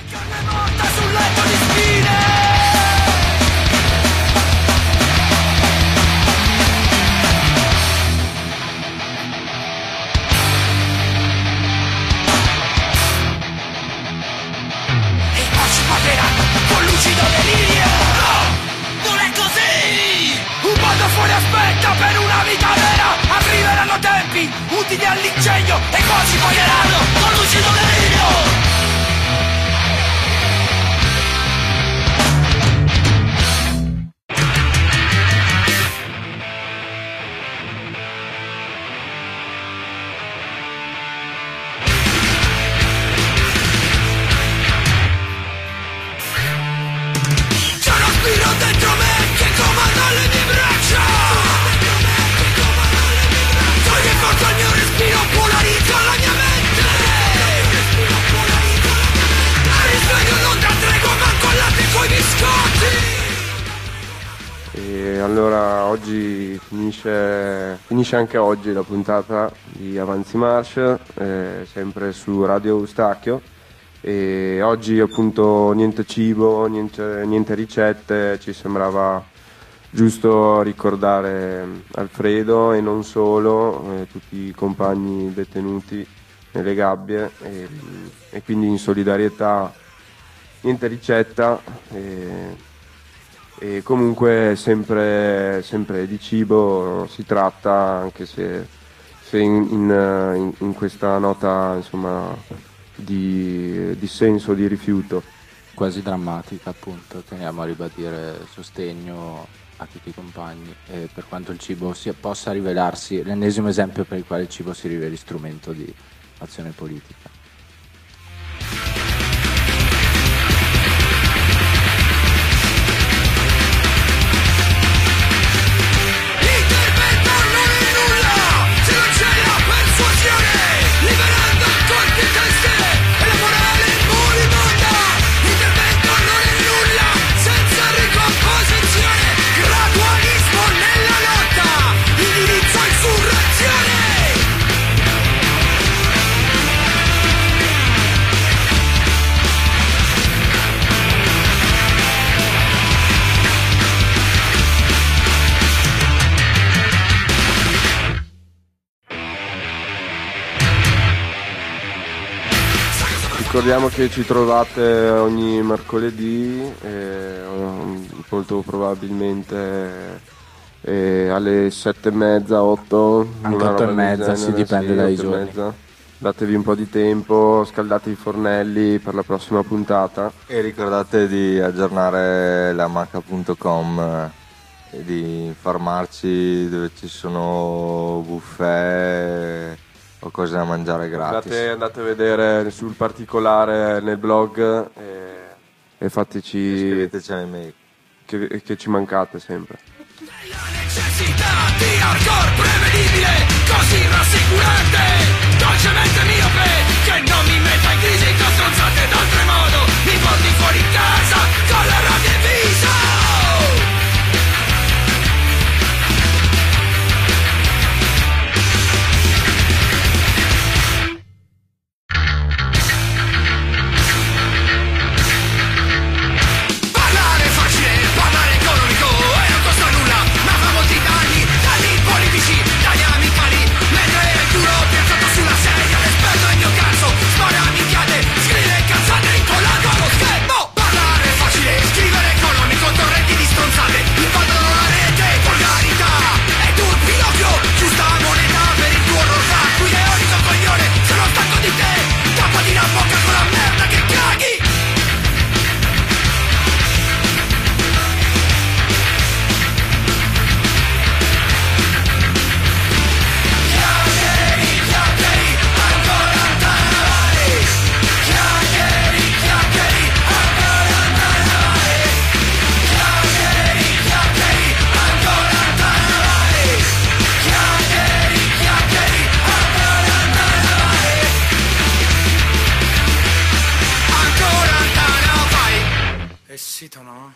Per una vita vera arriveranno tempi utili all'ingegno e poi ci pagheranno con lucido delirio. C'è uno spirito dentro me che comanda le mie braccia. Il mio respiro polarizza la mia mente. Risveglio non da tregua manco al latte coi biscotti. E allora oggi finisce anche oggi la puntata di Avanzi Marsh, sempre su Radio Eustachio. E oggi appunto niente cibo, niente ricette, ci sembrava giusto ricordare Alfredo e non solo, tutti i compagni detenuti nelle gabbie e quindi in solidarietà niente ricetta e comunque sempre di cibo si tratta, anche se in questa nota insomma di dissenso, di rifiuto. Quasi drammatica, appunto, teniamo a ribadire sostegno a tutti i compagni, per quanto il cibo possa rivelarsi l'ennesimo esempio per il quale il cibo si riveli strumento di azione politica. Intervento non è nulla se non c'è la persuasione, liberando colpi e teste e la morale moribonda. Intervento non è nulla senza ricomposizione, gradualismo nella lotta, indirizzo insurrezione. Ricordiamo che ci trovate ogni mercoledì, molto probabilmente alle 7:30, 8. Anche 8:30, si dipende dai giorni. Datevi un po' di tempo, scaldate i fornelli per la prossima puntata. E ricordate di aggiornare la maca.com e di informarci dove ci sono buffet o cose da mangiare gratis. Andate a vedere sul particolare nel blog e fateci. Scriveteci un'email. Che ci mancate sempre. La necessità di hardcore prevedibile, così rassicurante, dolcemente miope, che non mi metta in crisi con stronzate d'oltremodo, mi porti fuori casa con la radio in viso. Parlare facile, parlare economico e non costa nulla, ma fa molti danni politici, danni amicali, mentre il culo piazzato sulla sedia, l'esperto è il mio cazzo, spara minchia Pessito, no?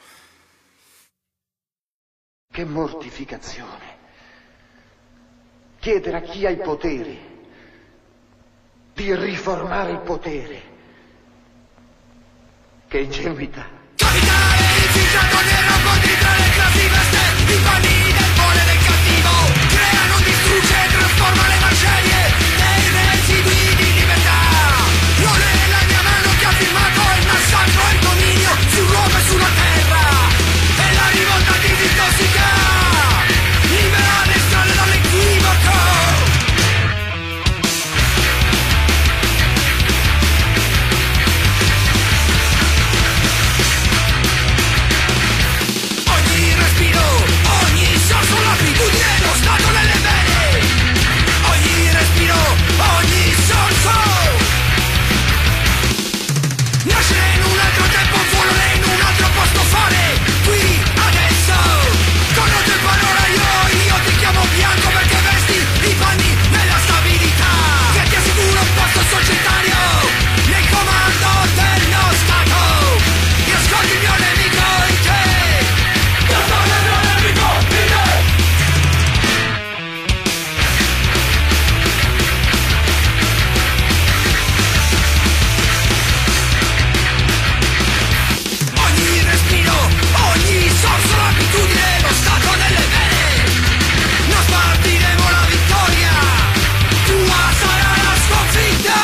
Che mortificazione. Chiedere a chi ha i poteri di riformare il potere. Che ingenuità. Capitale infiltrato nel rapporti tra le classi veste i panni del buono e del cattivo. Crea, non distrugge e trasforma le macerie dei residui di libertà. Non è la mia mano che ha firmato il massacro e il dominio sull'uomo e sulla terra. È la rivolta di disintossica, libera le strade dall'equivoco. Ogni sorso l'abitudine, lo stato nelle vene. Ogni respiro, ogni sorso nasce in un altro tempo, vuole in un altro posto fare. Qui, adesso, conosco il panorama, io ti chiamo bianco perché vesti i panni nella stabilità che ti assicura un posto societario nel comando dello Stato. Io ascolto il mio nemico in te. Ogni sorso l'abitudine, lo stato nelle vene. Non spartiremo la vittoria, tua sarà la sconfitta.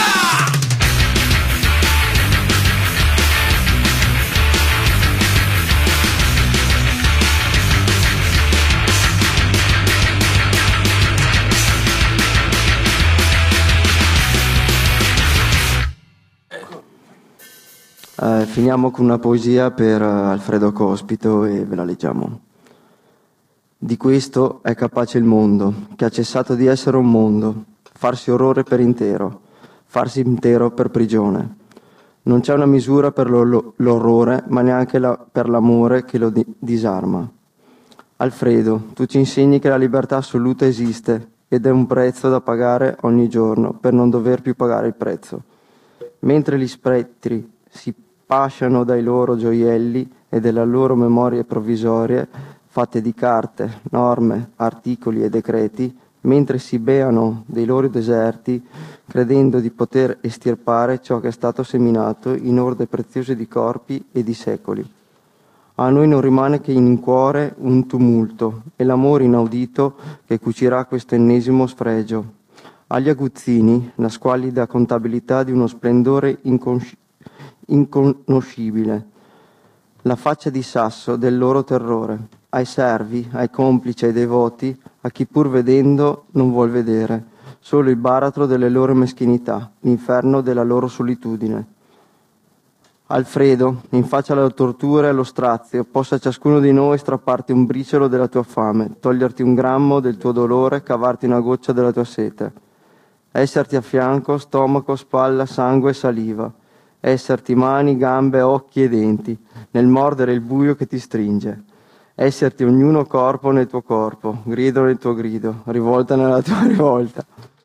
Finiamo con una poesia per Alfredo Cospito e ve la leggiamo. Di questo è capace il mondo, che ha cessato di essere un mondo, farsi orrore per intero, farsi intero per prigione. Non c'è una misura per l'orrore, ma neanche per l'amore che lo disarma. Alfredo, tu ci insegni che la libertà assoluta esiste ed è un prezzo da pagare ogni giorno per non dover più pagare il prezzo. Mentre gli spettri si pasciano dai loro gioielli e delle loro memorie provvisorie fatte di carte, norme, articoli e decreti, mentre si beano dei loro deserti credendo di poter estirpare ciò che è stato seminato in orde preziose di corpi e di secoli. A noi non rimane che in cuore un tumulto e l'amore inaudito che cucirà questo ennesimo sfregio. Agli aguzzini la squallida contabilità di uno splendore inconoscibile, la faccia di sasso del loro terrore, ai servi, ai complici, ai devoti, a chi pur vedendo non vuol vedere, solo il baratro delle loro meschinità, l'inferno della loro solitudine. Alfredo, in faccia alla tortura e allo strazio, possa ciascuno di noi strapparti un briciolo della tua fame, toglierti un grammo del tuo dolore, cavarti una goccia della tua sete. Esserti a fianco, stomaco, spalla, sangue e saliva. Esserti mani, gambe, occhi e denti, nel mordere il buio che ti stringe. Esserti ognuno corpo nel tuo corpo, grido nel tuo grido, rivolta nella tua rivolta.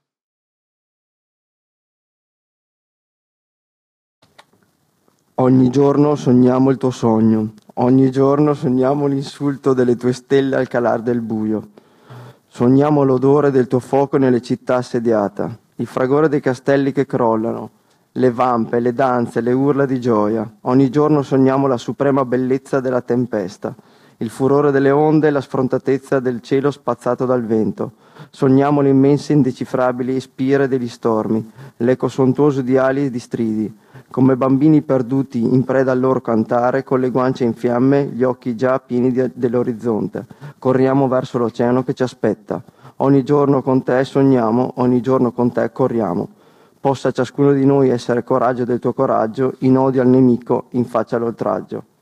Ogni giorno sogniamo il tuo sogno, ogni giorno sogniamo l'insulto delle tue stelle al calar del buio. Sogniamo l'odore del tuo fuoco nelle città assediata, il fragore dei castelli che crollano, le vampe, le danze, le urla di gioia. Ogni giorno sogniamo la suprema bellezza della tempesta, il furore delle onde e la sfrontatezza del cielo spazzato dal vento. Sogniamo le immense indecifrabili spire degli stormi, l'eco sontuoso di ali e di stridi. Come bambini perduti in preda al loro cantare, con le guance in fiamme, gli occhi già pieni dell'orizzonte. Corriamo verso l'oceano che ci aspetta. Ogni giorno con te sogniamo, ogni giorno con te corriamo. Possa ciascuno di noi essere coraggio del tuo coraggio, in odio al nemico, in faccia all'oltraggio.